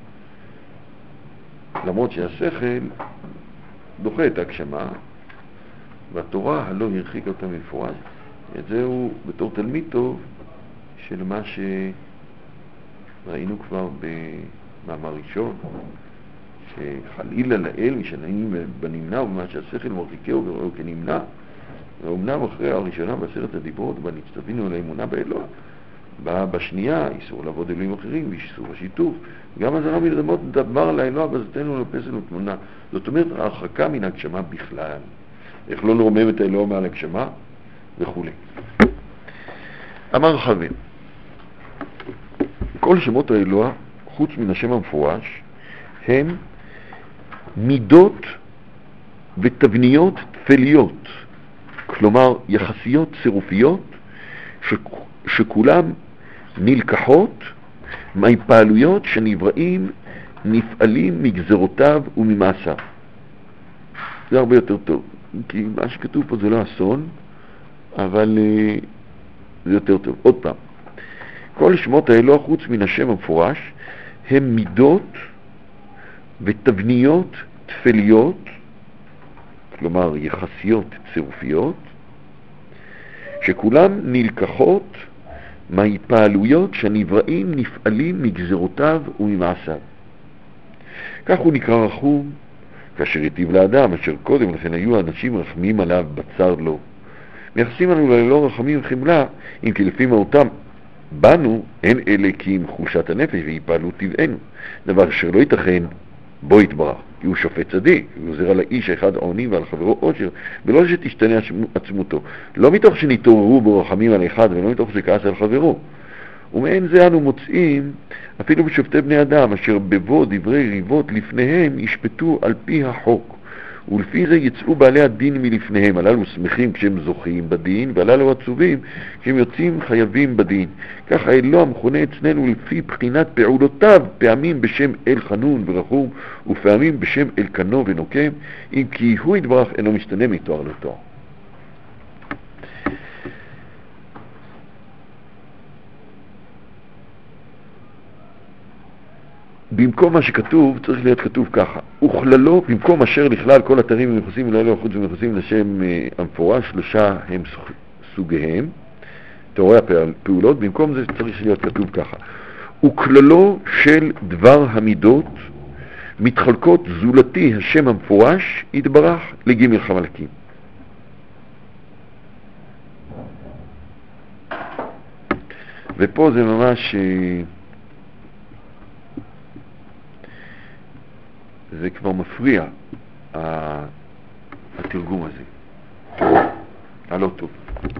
למרות שהשכל דוחה את ההגשמה והתורה הלא הרחיקה אותה במפורש. את זה הוא בתור תלמיד טוב של מה שראינו כבר במאמר ראשון, שחלילה לאל משנעים בנמנע ובמה שהשכל מרחיקהו וראו כנמנע, ואומנם אחרי הראשונה בעשרת הדיברות בה נצטווינו על האמונה באלוה, בשנייה איסור לעבוד אלוהים אחרים ואיסור השיתוף, גם הזרה מלדמות דבר על האלוה בזתנו לפסל ותמונה. זאת אומרת ההרחקה מן הגשמה בכלל, איך לא נרומם את האלוה מעל הגשמה וכו'. אמר חבר, כל שמות האלוה חוץ מן השם המפורש הם מידות ותבניות תפליות, כלומר יחסיות צירופיות שכולם נלקחות מהפעלויות שנבראים נפעלים מגזרותיו וממעשיו. זה הרבה יותר טוב, כי מה שכתוב פה זה לא אסון, אבל זה יותר טוב. עוד פעם, כל שמות האלוה חוץ מן השם המפורש הם מידות ותבניות תפליות, כלומר יחסיות צירופיות, שכולם נלקחות מההתפעלויות שהנבראים נפעלים מגזרותיו וממעשיו. כך הוא נקרא רחום, כאשר היטיב לאדם, אשר קודם לכן היו האנשים רחמים עליו בצר לו. מייחסים לנו ללא רחמים וחמלה, אם כי לפי מהותם בנו, אין אלה כי עם חולשת הנפש והתפעלות טבענו, דבר אשר לא ייתכן בו יתברך, כי הוא שופט צדיק, הוא עוזר על האיש האחד עוני ועל חברו עושר, ולא שתשתנה עצמותו, לא מתוך שנתעוררו בו רחמים על אחד, ולא מתוך שכעס על חברו. ומעין זה אנו מוצאים אפילו בשופטי בני אדם, אשר בבוא דברי ריבות לפניהם ישפטו על פי החוק, ולפי זה יצאו בעלי הדין מלפניהם, הללו שמחים כשהם זוכים בדין, והללו עצובים כשהם יוצאים חייבים בדין. כך האלוה המכונה אצלנו לפי בחינת פעולותיו, פעמים בשם אל חנון ורחום, ופעמים בשם אל קנו ונוקם, אם כי הוא יתברך אינו משתנה מתואר לתואר. במקום מה שכתוב, צריך להיות כתוב ככה: וכללו, במקום אשר לכלל כל אתרים ומחוסים ולאלוה חוץ ומחוסים לשם המפורש, שלושה הם סוגיהם, תיאורי הפעולות, במקום זה צריך להיות כתוב ככה: וכללו של דבר המידות מתחלקות זולתי השם המפורש יתברך לג' חלקים. ופה זה ממש זה כבר מפריע, התרגום הזה, הלא טוב.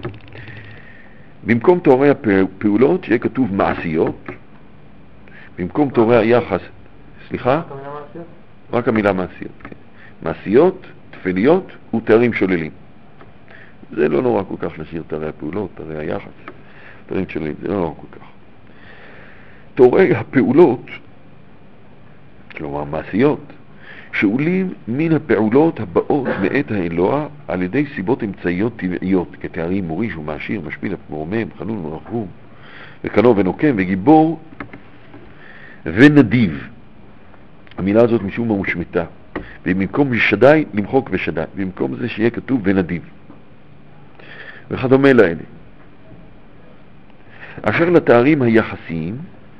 במקום תיאורי הפעולות שיהיה כתוב מעשיות, במקום תיאורי היחס, סליחה? רק המילה מעשיות, כן. מעשיות, תפליות ותארים שוללים. זה לא נורא כל כך לשיר תארי הפעולות, תארי היחס, תארים שוללים, זה לא נורא כל כך. תיאורי הפעולות, כלומר מעשיות, שאולים מן הפעולות הבאות מאת האלוה על ידי סיבות אמצעיות טבעיות, כתארים מוריש ומעשיר, משפיל, מרומם, חנון ורחום, וקנו ונוקם וגיבור ונדיב. המילה הזאת משום מה מושמטה, ובמקום שדי למחוק ושדי, במקום זה שיהיה כתוב ונדיב וכדומה לאלה. אשר לתארים היחסיים,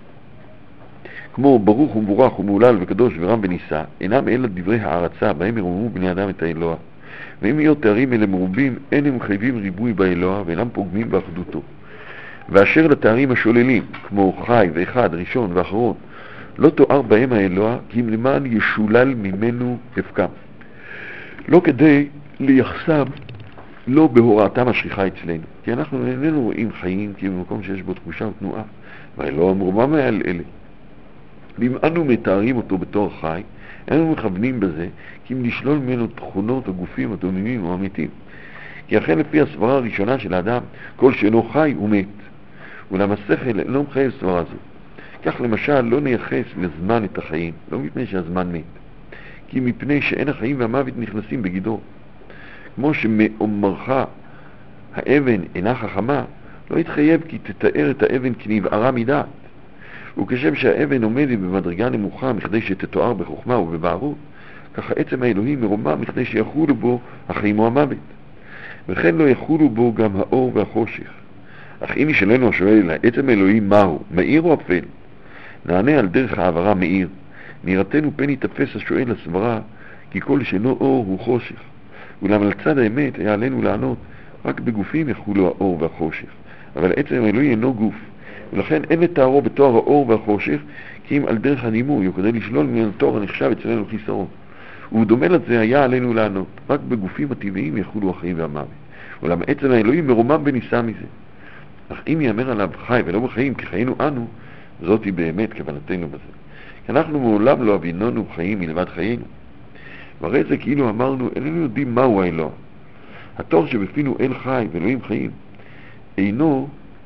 כמו ברוך ומבורך ומעולל וקדוש ורם ונישא, אינם אלא דברי הערצה בהם ירוממו בני אדם את האלוה, ואם יהיו תארים אלה מרובים, אין הם מחייבים ריבוי באלוה ואינם פוגמים באחדותו. ואשר לתארים השוללים, כמו חי ואחד, ראשון ואחרון, לא תואר בהם האלוה, כי אם למען ישולל ממנו הפקם, לא כדי ליחסם, לא בהוראתם השכיחה אצלנו, כי אנחנו איננו רואים חיים כי במקום שיש בו תחושה ותנועה, והאלוה מרומם מעל אלה. ואם אנו מתארים אותו בתור חי, אנו מכוונים בזה כי אם לשלול ממנו תכונות הגופים הדוממים או המתים. כי אכן לפי הסברה הראשונה של האדם, כל שאינו חי הוא מת, אולם השכל לא מחייב סברה זו. כך למשל לא נייחס לזמן את החיים, לא מפני שהזמן מת, כי מפני שאין החיים והמוות נכנסים בגדרו. כמו שמאמרך האבן אינה חכמה, לא יתחייב כי תתאר את האבן כנבערה מדעת. וכשם שהאבן עומדת במדרגה נמוכה מכדי שתתואר בחוכמה ובבערות, ככה עצם האלוהים מרומם מכדי שיחולו בו החיים או המוות, וכן לא יחולו בו גם האור והחושך. אך אם ישאלנו השואל, עצם האלוהים מהו, מאיר או אפל? נענה על דרך העברה מאיר. נראתנו פן יתפס השואל לסברה כי כל שאינו אור הוא חושך, אולם על צד האמת היה עלינו לענות רק בגופים יחולו האור והחושך, אבל עצם האלוהים אינו גוף, ולכן אין לתארו בתואר האור והחושך, כי אם על דרך הנימוי, או כדי לשלול ממנו תואר הנחשב אצלנו חיסרון. ודומה לזה היה עלינו לענות, רק בגופים הטבעיים יחולו החיים והמוות. אולם עצם האלוהים מרומם ונישא מזה. אך אם יאמר עליו חי ולא בחיים כחיינו אנו, זאת היא באמת כוונתנו בזה. כי אנחנו מעולם לא הבינונו חיים מלבד חיינו. והרי זה כאילו אמרנו, איננו יודעים מהו האלוה. התואר שבפינו אל חי ואלוהים חיים, אינו,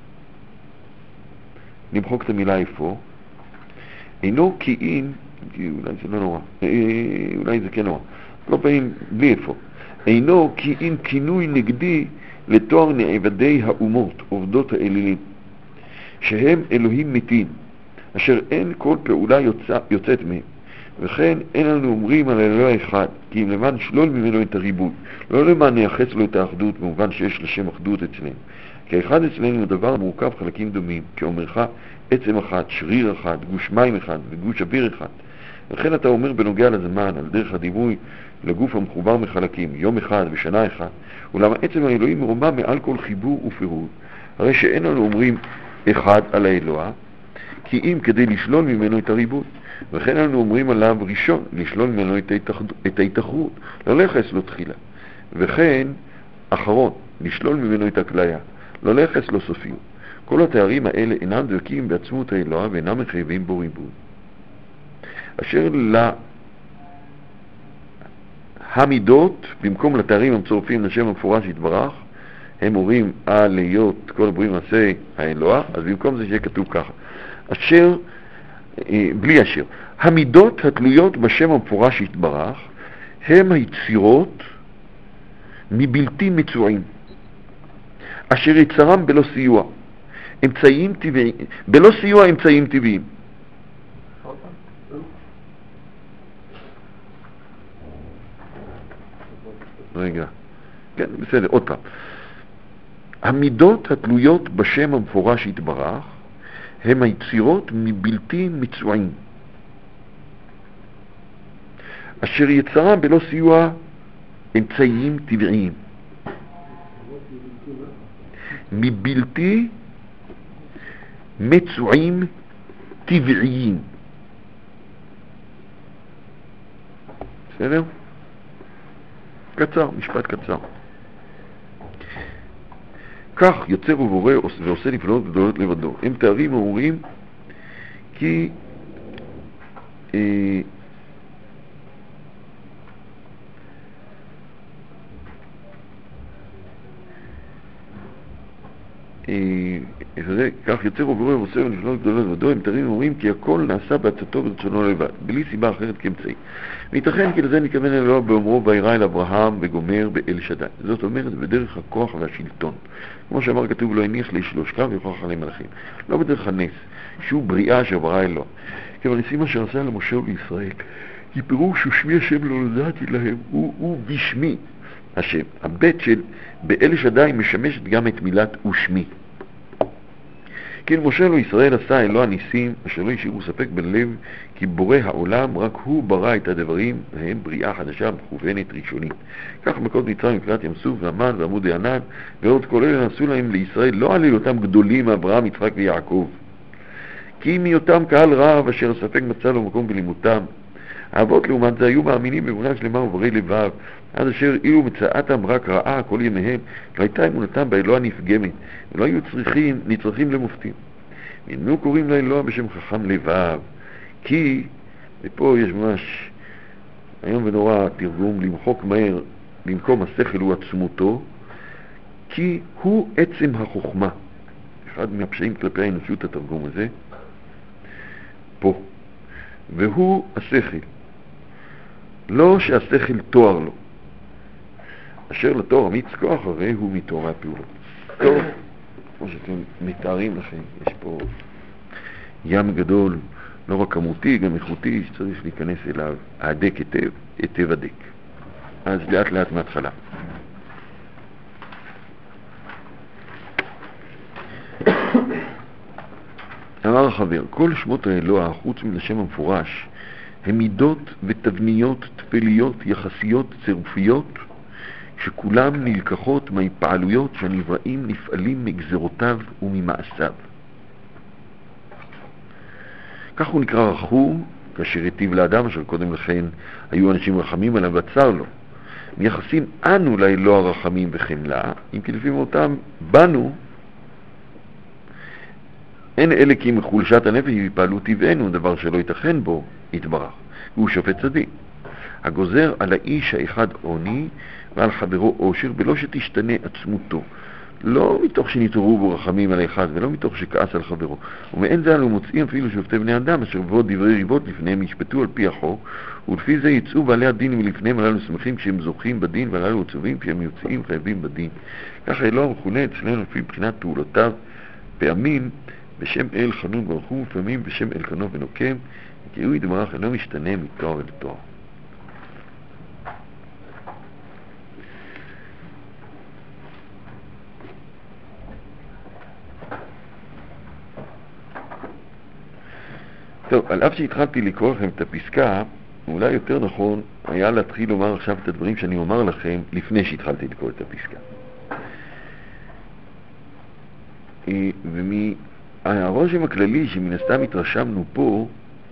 נמחוק את המילה איפה, אינו כי אם, אולי זה לא נורא, אולי זה כן נורא, לא באים בלי איפה. אינו כי אם כינוי נגדי לתואר נעבדי האומות, עובדות האלילים, שהם אלוהים מתים, אשר אין כל פעולה יוצאת מהם. וכן אין לנו אומרים על אלוה אחד, כי אם למען שלול ממנו את הריבוי, לא למען נייחס לו את האחדות, במובן שיש לשם אחדות אצלנו. כי האחד אצלנו הוא דבר מורכב חלקים דומים, כאומרך עצם אחד, שריר אחד, גוש מים אחד וגוש אוויר אחד. וכן אתה אומר בנוגע לזמן, על דרך הדימוי לגוף המחובר מחלקים, יום אחד ושנה אחד, ולמה עצם האלוהים מרומה מעל כל חיבור ופירוד. הרי שאין לנו אומרים אחד על האלוה, כי אם כדי לשלול ממנו את הריבוי. וכן אנו אומרים עליו ראשון, לשלול ממנו את ההתאחרות, לא לייחס לו תחילה. וכן אחרון, לשלול ממנו את הכליה, לא לייחס לו סופיות. כל התארים האלה אינם דבקים בעצמות האלוה ואינם מחייבים בו ריבוי. אשר המידות, במקום לתארים המצורפים לשם המפורש יתברך, הם אומרים על להיות כל הבריאים מעשה האלוה, אז במקום זה שיהיה כתוב ככה. אשר, בלי אשר, המידות התלויות בשם המפורש יתברך, הם היצירות מבלתי מצועים, אשר יצרם בלא סיוע, אמצעים טבעיים, בלא סיוע אמצעים טבעיים. רגע, כן, בסדר, עוד פעם. המידות התלויות בשם המפורש יתברך, הם היצירות מבלתי מצועים, אשר יצרם בלא סיוע אמצעים טבעיים. מבלתי מצועים טבעיים. בסדר? קצר, משפט קצר. כך יוצר ובורא ועושה נפלאות גדולות לבדו. הם תארים אומרים כי כך יוצר ובורא ועושה נפלאות גדולות לבדו. הם תארים אומרים כי הכל נעשה בעצתו ברצונו לבד, בלי סיבה אחרת כאמצעי. וייתכן כי לזה נכוון אלוה באומרו וירא אל אברהם וגומר באל שדי. זאת אומרת בדרך הכוח והשלטון. כמו שאמר כתוב לא הניח לשלוש קו ויוכח עליהם מלאכים. לא בדרך הנס, שהוא בריאה שברא אלוה. כמניסים אשר עשה למשה ולישראל, כי פירוש ושמי השם לא נודעתי להם, הוא בשמי השם. הבית של באל שדי משמשת גם את מילת ושמי. כן, משה לו ישראל עשה אלוה ניסים, אשר לא השאירו ספק בלב, כי בורא העולם, רק הוא ברא את הדברים, והם בריאה חדשה מכוונת ראשונית. כך מכות מצרים, מפלט ים סוף, והמן ועמוד הענן, ועוד כל אלה נעשו להם לישראל, לא על היותם גדולים, אברהם, יצחק ויעקב. כי מהיותם קהל רב, אשר הספק מצא לו מקום בלימותם. האבות לעומת זה היו מאמינים באמונה שלמה וברי לבב, עד אשר אילו מצאתם רק רעה כל ימיהם, והייתה אמונתם באלוה נפגמת, ולא היו נצרכים למופתים. ואיננו קוראים לאלוה בשם חכם לבב, כי, ופה יש ממש היום ונורא תרגום, למחוק מהר, במקום השכל הוא עצמותו, כי הוא עצם החוכמה. אחד מהפשעים כלפי האנושות התרגום הזה, פה. והוא השכל. לא שהשכל תואר לו. אשר לתואר אמיץ כוח, הרי הוא מתואר הפעולות. טוב, כמו שאתם מתארים לכם, יש פה ים גדול, לא רק כמותי, גם איכותי, שצריך להיכנס אליו, העדק היטב הדק. אז לאט לאט מההתחלה. אמר החבר, כל שמות האלוה, חוץ מן השם המפורש, הם מידות ותבניות תפליות יחסיות צירופיות, שכולם נלקחות מהפעלויות שהנבראים נפעלים מגזרותיו וממעשיו. כך הוא נקרא רחום, כאשר היטיב לאדם, אשר קודם לכן היו אנשים רחמים עליו בצר לו. מייחסים אנו לאלוה רחמים וחמלה, אם כי לפי אותם בנו, אין אלה כי מחולשת הנפש יפעלו טבענו, דבר שלא ייתכן בו, יתברך. והוא שופט צדיק. הגוזר על האיש האחד עוני ועל חברו עושר, בלא שתשתנה עצמותו. לא מתוך שנתעוררו בו רחמים על האחד, ולא מתוך שכעס על חברו. ומאין זה אנו מוצאים אפילו שופטי בני אדם, אשר באות דברי ריבות לפניהם ישפטו על פי החוק, ולפי זה יצאו בעלי הדין מלפניהם, הללו שמחים כשהם זוכים בדין, והללו עצובים כשהם יוצאים חייבים בדין. ככה אלוה מכונה אצלנו לפי בחינת פעולותיו, פעמים בשם אל חנון ברוך הוא, ופעמים בשם אל קנו ונוקם, כי הוא יתברך אינו משתנה מתואר אל תואר. טוב, על אף שהתחלתי לקרוא לכם את הפסקה, אולי יותר נכון היה להתחיל לומר עכשיו את הדברים שאני אומר לכם לפני שהתחלתי לקרוא את הפסקה. ומהרושם הכללי שמן הסתם התרשמנו פה,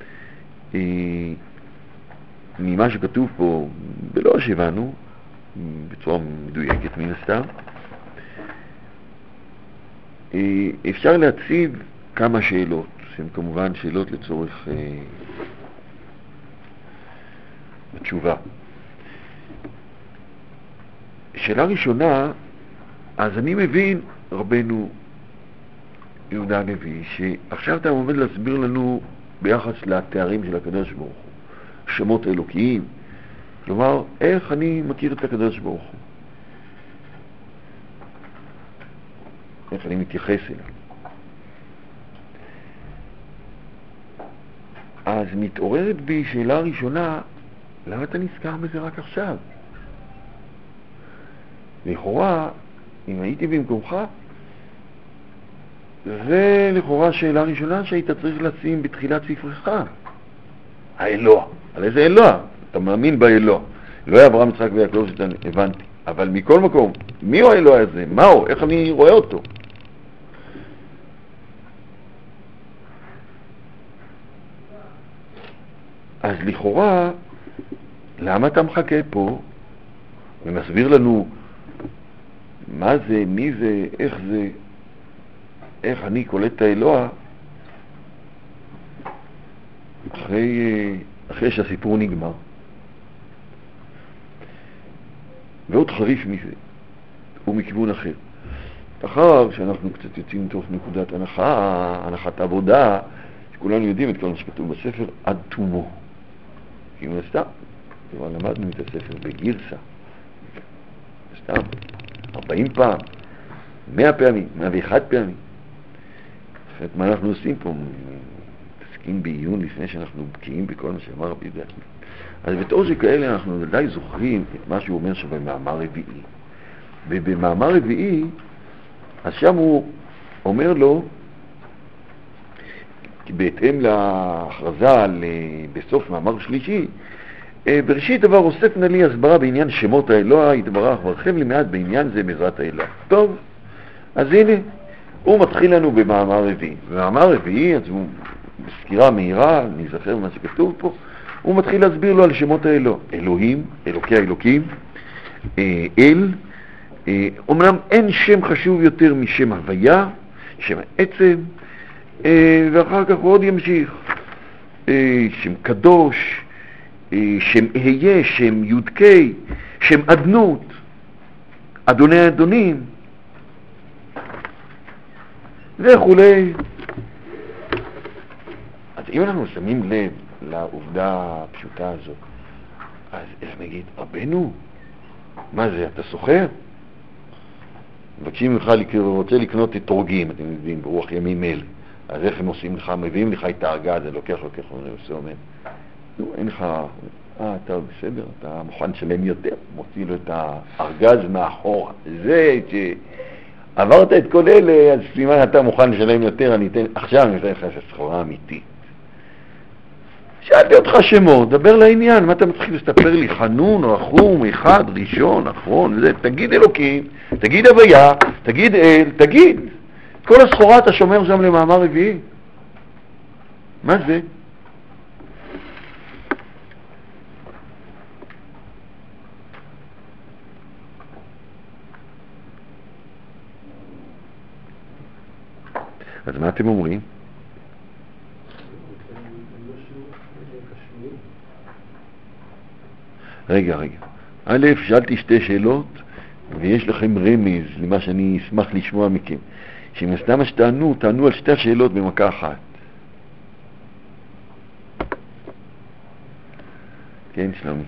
ממה שכתוב פה, בלא שהבנו, בצורה מדויקת מן הסתם, אפשר להציב כמה שאלות, שהן כמובן שאלות לצורך התשובה. שאלה ראשונה, אז אני מבין, רבנו יהודה הלוי, שעכשיו אתה עומד להסביר לנו ביחס לתארים של הקדוש ברוך הוא, שמות אלוקיים, כלומר, איך אני מכיר את הקדוש ברוך הוא? איך אני מתייחס אליו? אז מתעוררת בי שאלה ראשונה, למה אתה נזכר בזה רק עכשיו? לכאורה, אם הייתי במקומך, זה לכאורה שאלה ראשונה שהיית צריך לשים בתחילת ספרך. האלוה. על איזה אלוה? אתה מאמין באלוה. אלוהי אברהם, יצחק ויעקב, שאתה הבנתי. אבל מכל מקום, מי הוא האלוה הזה? מהו? איך אני רואה אותו? אז לכאורה, למה אתה מחכה פה ומסביר לנו מה זה, מי זה, איך אני קולט את האלוה אחרי שהסיפור נגמר? ועוד חריף מזה, ומכיוון אחר. אחר שאנחנו קצת יוצאים מתוך נקודת הנחת עבודה, שכולנו יודעים את כל מה שכתוב בספר עד תומו. כי הוא נסתם, כבר למדנו את הספר בגרסה, סתם, 40 פעם, 100 פעמים, 101 פעמים. אחרת מה אנחנו עושים פה? מתעסקים בעיון לפני שאנחנו בקיאים בכל מה שאמר רבי יהודה. אז בתור שכאלה אנחנו ודאי זוכרים את מה שהוא אומר שבמאמר רביעי. ובמאמר רביעי, אז שם הוא אומר לו, בהתאם להכרזה בסוף מאמר שלישי, בראשית דבר אוסף נא לי הסברה בעניין שמות האלוה, יתברך ורחב לי מעט בעניין זה בעזרת האלוה. טוב, אז הנה, הוא מתחיל לנו במאמר רביעי. במאמר רביעי, אז הוא בסקירה מהירה, נזכר מה שכתוב פה, הוא מתחיל להסביר לו על שמות האלוה. אלוהים, אלוקי האלוקים, אל, אומנם אין שם חשוב יותר משם הוויה, שם העצם, ואחר כך הוא עוד ימשיך. שם קדוש, שם אהיה, שם יודקי, שם אדנות, אדוני האדונים, וכולי. אז אם אנחנו שמים לב לעובדה הפשוטה הזאת, אז איך נגיד, רבנו, מה זה, אתה סוחר? מבקשים לך, רוצה לקנות אתרוגים, אתם יודעים, ברוח ימים אלה. אז איך הם עושים לך, מביאים לך את הארגז, זה לוקח, עושה אומר, נו, אין לך, אתה בסדר, אתה מוכן לשלם יותר, מוציא לו את הארגז מאחורה. זה שעברת את כל אלה, אז סימן אתה מוכן לשלם יותר, עכשיו אני אתן לך סחורה אמיתית. שאלתי אותך שמות, דבר לעניין, מה אתה מתחיל לספר לי? חנון, רחום, אחד, ראשון, אחרון, זה, תגיד אלוקים, תגיד הוויה, תגיד אל, תגיד. כל הסחורה אתה שומר שם למאמר רביעי. מה זה? אז מה אתם אומרים? רגע. א', שאלתי שתי שאלות, ויש לכם רמז למה שאני אשמח לשמוע מכם, שאם סתם מה שתענו, תענו על שתי השאלות במכה אחת. כן, שלומי.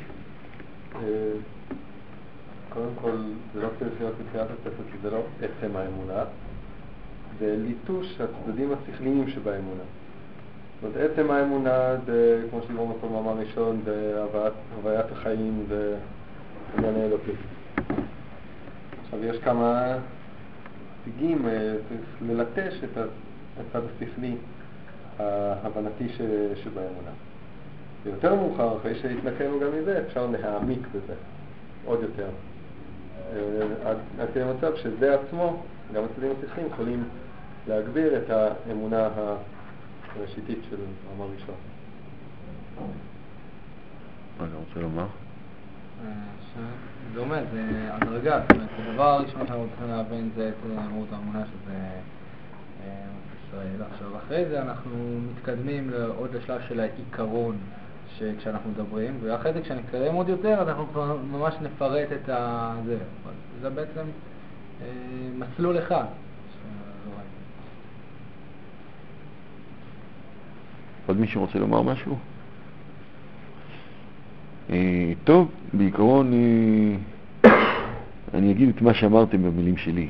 קודם כל, זה לא צריך להיות בתחילת הספר, כי זה לא עצם האמונה, זה ליטוש הצדדים השכליים שבאמונה. זאת אומרת, עצם האמונה זה, כמו שדיברנו בכל מאמר ראשון, זה הוויית החיים, זה עניין האלוקי. עכשיו, יש כמה סוגים, צריך ללטש את הצד השכלי ההבנתי שבאמונה. ויותר מאוחר, אחרי שהתנקנו גם מזה, אפשר להעמיק בזה עוד יותר. עד כדי מצב שזה עצמו, גם הצדדים השכליים יכולים להגביר את האמונה הראשיתית של מאמר ראשון. מה אתה רוצה לומר? דומה, זה הדרגה, זאת אומרת, הדבר הראשון שאנחנו צריכים להבין זה את מהות האמונה שזה ישראל. עכשיו, אחרי זה אנחנו מתקדמים עוד לשלב של העיקרון כשאנחנו מדברים, ואחרי זה כשנתקדם עוד יותר, אז אנחנו כבר ממש נפרט את זה. זה בעצם מסלול אחד. עוד מישהו רוצה לומר משהו? טוב, בעיקרון אני אגיד את מה שאמרתם במילים שלי.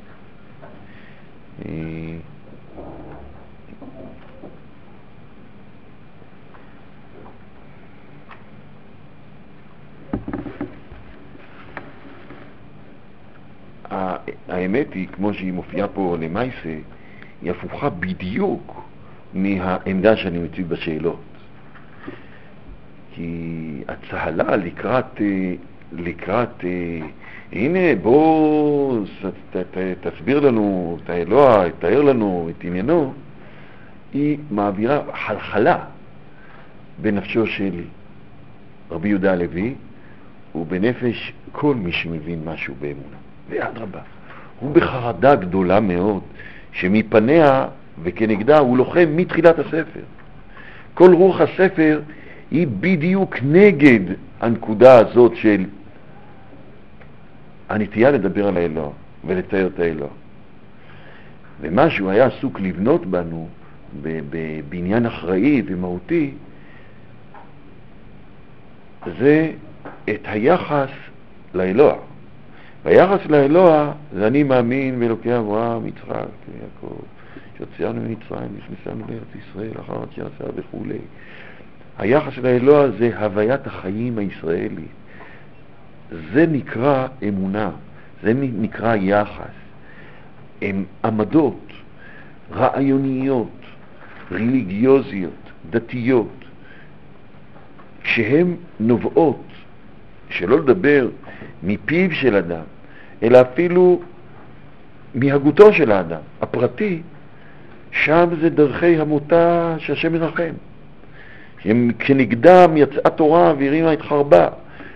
האמת היא, כמו שהיא מופיעה פה למעשה, היא הפוכה בדיוק מהעמדה שאני מציג בשאלות. כי הצהלה לקראת הנה בוא תסביר לנו את האלוה, תאר לנו את עניינו, היא מעבירה חלחלה בנפשו של רבי יהודה הלוי ובנפש כל מי שמבין משהו באמונה. ואדרבה, הוא בחרדה גדולה מאוד שמפניה וכנגדה הוא לוחם מתחילת הספר. כל רוח הספר היא בדיוק נגד הנקודה הזאת של הנטייה לדבר על האלוה ולתאר את האלוה. ומה שהוא היה עסוק לבנות בנו בעניין אחראי ומהותי, זה את היחס לאלוה. והיחס לאלוה זה אני מאמין באלוקי אברהם, יצחק ויעקב, שהוציאנו ממצרים ושמסנו לארץ ישראל אחר שעשה וכו'. היחס לאלוה זה הוויית החיים הישראלי. זה נקרא אמונה, זה נקרא יחס. הם עמדות רעיוניות, רליגיוזיות, דתיות, שהן נובעות, שלא לדבר מפיו של אדם, אלא אפילו מהגותו של האדם, הפרטי, שם זה דרכי המותה שהשם מרחם. כשנגדם יצאה תורה והרימה את חרבה.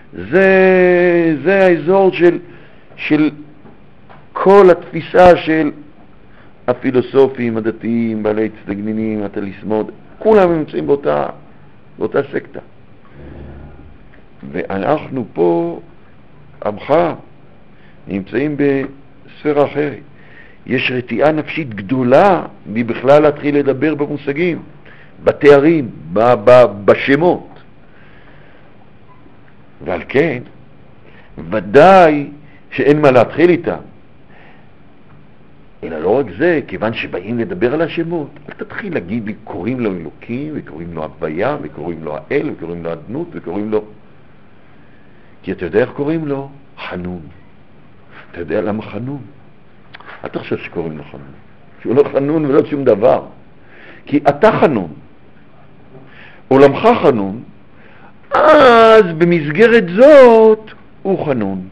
זה האזור של כל התפיסה של הפילוסופים, הדתיים, בעלי צדגנינים, הטליסמות, כולם נמצאים באותה סקטה. ואנחנו פה, עמך, נמצאים בספירה אחרת. יש רתיעה נפשית גדולה מבכלל להתחיל לדבר במושגים, בתארים, בשמות. ועל כן, ודאי שאין מה להתחיל איתם. אלא לא רק זה, כיוון שבאים לדבר על השמות, אל תתחיל להגיד לי, קוראים לו אלוקים, וקוראים לו הוויה, וקוראים לו האל, וקוראים לו הדנות, וקוראים לו... כי אתה יודע איך קוראים לו? חנון. אתה יודע למה חנון? אל תחשב שקוראים לו חנון. שהוא לא חנון ולא שום דבר. כי אתה חנון. עולמך חנון, אז במסגרת זאת הוא חנון.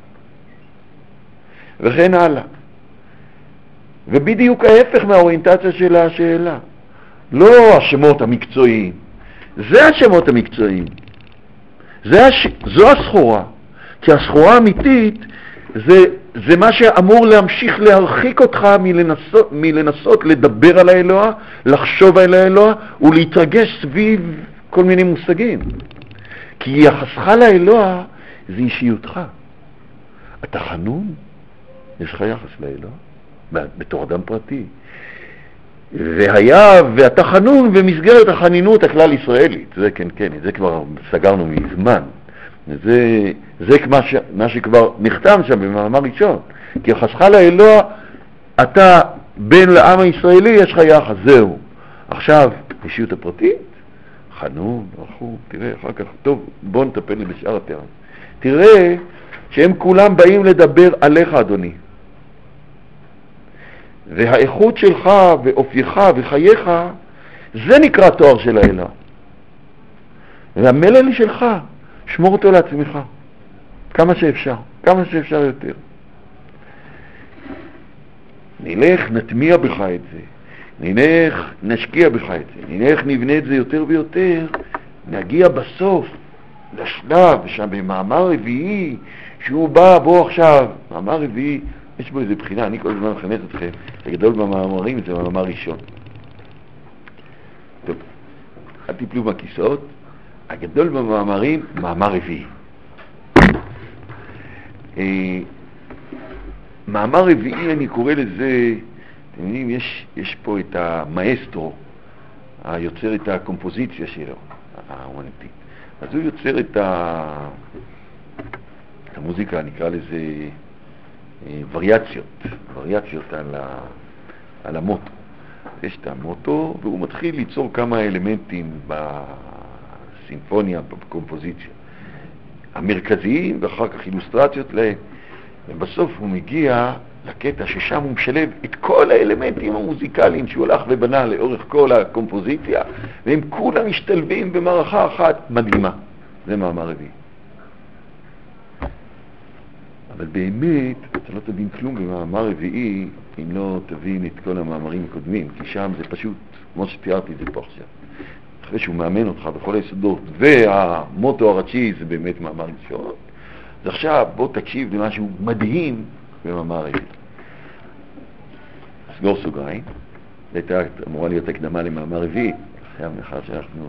וכן הלאה. ובדיוק ההפך מהאוריינטציה של השאלה. לא השמות המקצועיים. זה השמות המקצועיים. זו הסחורה. כי הסחורה האמיתית זה מה שאמור להמשיך להרחיק אותך מלנסות לדבר על האלוה, לחשוב על האלוה ולהתרגש סביב כל מיני מושגים. כי יחסך לאלוה זה אישיותך. אתה חנון, יש לך יחס לאלוה, בתור אדם פרטי. והיה ואתה חנון במסגרת החנינות הכלל ישראלית. זה כן, זה כבר סגרנו מזמן. זה מה שכבר נכתב שם במאמר ראשון. כי יחסך לאלוה, אתה בן לעם הישראלי, יש לך יחס, זהו. עכשיו, אישיות הפרטית, חנון, רחום, תראה, אחר כך, טוב, בוא נטפל בשאר התרם. תראה שהם כולם באים לדבר עליך, אדוני. והאיכות שלך ואופייך וחייך, זה נקרא תואר של האלה. והמלל שלך, שמור אותו לעצמך. כמה שאפשר יותר. נלך, נטמיע בך את זה. נלך, נשקיע בך את זה. נלך, נבנה את זה יותר ויותר. נגיע בסוף לשלב שם במאמר רביעי, שהוא בוא עכשיו, מאמר רביעי, יש בו איזה בחינה, אני כל הזמן מכנס אתכם, הגדול במאמרים זה מאמר ראשון. טוב, אל תיפלו בכיסאות, הגדול במאמרים, מאמר רביעי. מאמר רביעי, אני קורא לזה, אתם יודעים, יש פה את המאסטרו, היוצר את הקומפוזיציה שלו, האומנותית. אז הוא יוצר את המוזיקה, נקרא לזה וריאציות על המוטו. יש את המוטו, והוא מתחיל ליצור כמה אלמנטים בסימפוניה, בקומפוזיציה המרכזיים, ואחר כך אילוסטרציות להם. ובסוף הוא מגיע לקטע ששם הוא משלב את כל האלמנטים המוזיקליים שהוא הלך ובנה לאורך כל הקומפוזיציה, והם כולם משתלבים במערכה אחת מדהימה. זה מאמר רביעי. אבל באמת, אתה לא תבין כלום במאמר רביעי אם לא תבין את כל המאמרים הקודמים, כי שם זה פשוט, כמו שתיארתי את זה פה עכשיו. אחרי שהוא מאמן אותך בכל היסודות, והמוטו הראשי זה באמת מאמר ראשון, אז עכשיו בוא תקשיב למשהו מדהים במאמר רביעי. סגור סוגריים, זו הייתה אמורה להיות הקדמה למאמר רביעי, עכשיו מאחר שאנחנו...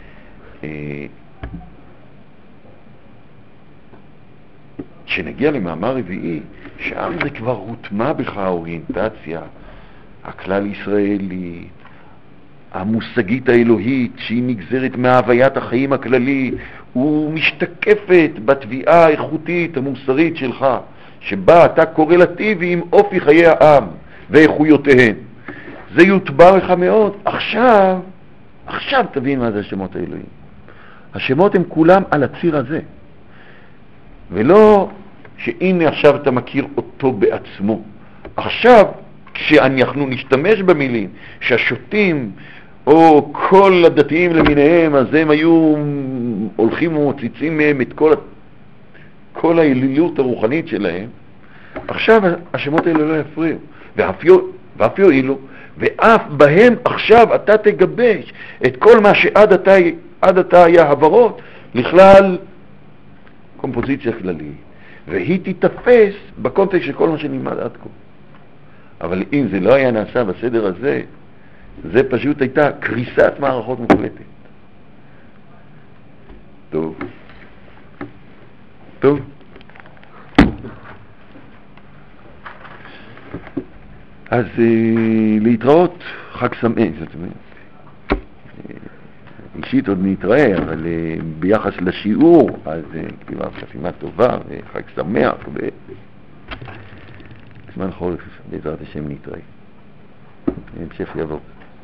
כשנגיע למאמר רביעי, שם זה כבר הוטמע בך האוריינטציה הכלל ישראלית, המושגית האלוהית שהיא נגזרת מהוויית החיים הכללי, ומשתקפת בתביעה האיכותית המוסרית שלך, שבה אתה קורלטיבי עם אופי חיי העם ואיכויותיהן. זה יוטבע לך מאוד. עכשיו תבין מה זה השמות האלוהים. השמות הם כולם על הציר הזה. ולא שהנה עכשיו אתה מכיר אותו בעצמו. עכשיו, כשאנחנו נשתמש במילים שהשוטים או כל הדתיים למיניהם, אז הם היו הולכים ומוציצים מהם את כל האלילות הרוחנית שלהם, עכשיו השמות האלה לא יפריעו, ואף יועילו, ואף בהם עכשיו אתה תגבש את כל מה שעד עתה היה הברות לכלל קומפוזיציה כללית, והיא תתפס בקונטקסט של כל מה שנלמד עד כה. אבל אם זה לא היה נעשה בסדר הזה, זה פשוט הייתה קריסת מערכות מוחלטת. טוב. אז להתראות, חג שמח. זאת אומרת, אישית עוד נתראה, אבל ביחס לשיעור, אז כתיבה חתימה טובה וחג שמח, בזמן חורף, בעזרת השם נתראה. המשך יבוא.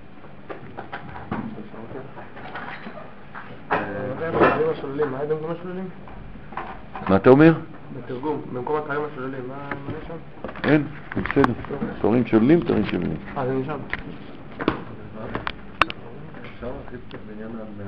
מה היה במקום השוללים? מה אתה אומר? בתרגום, במקום הקרים השוללים, מה יש שם? אין, בסדר. תורים שוללים, תורים שוללים. זה נשאר. אפשר להכניס את בעניין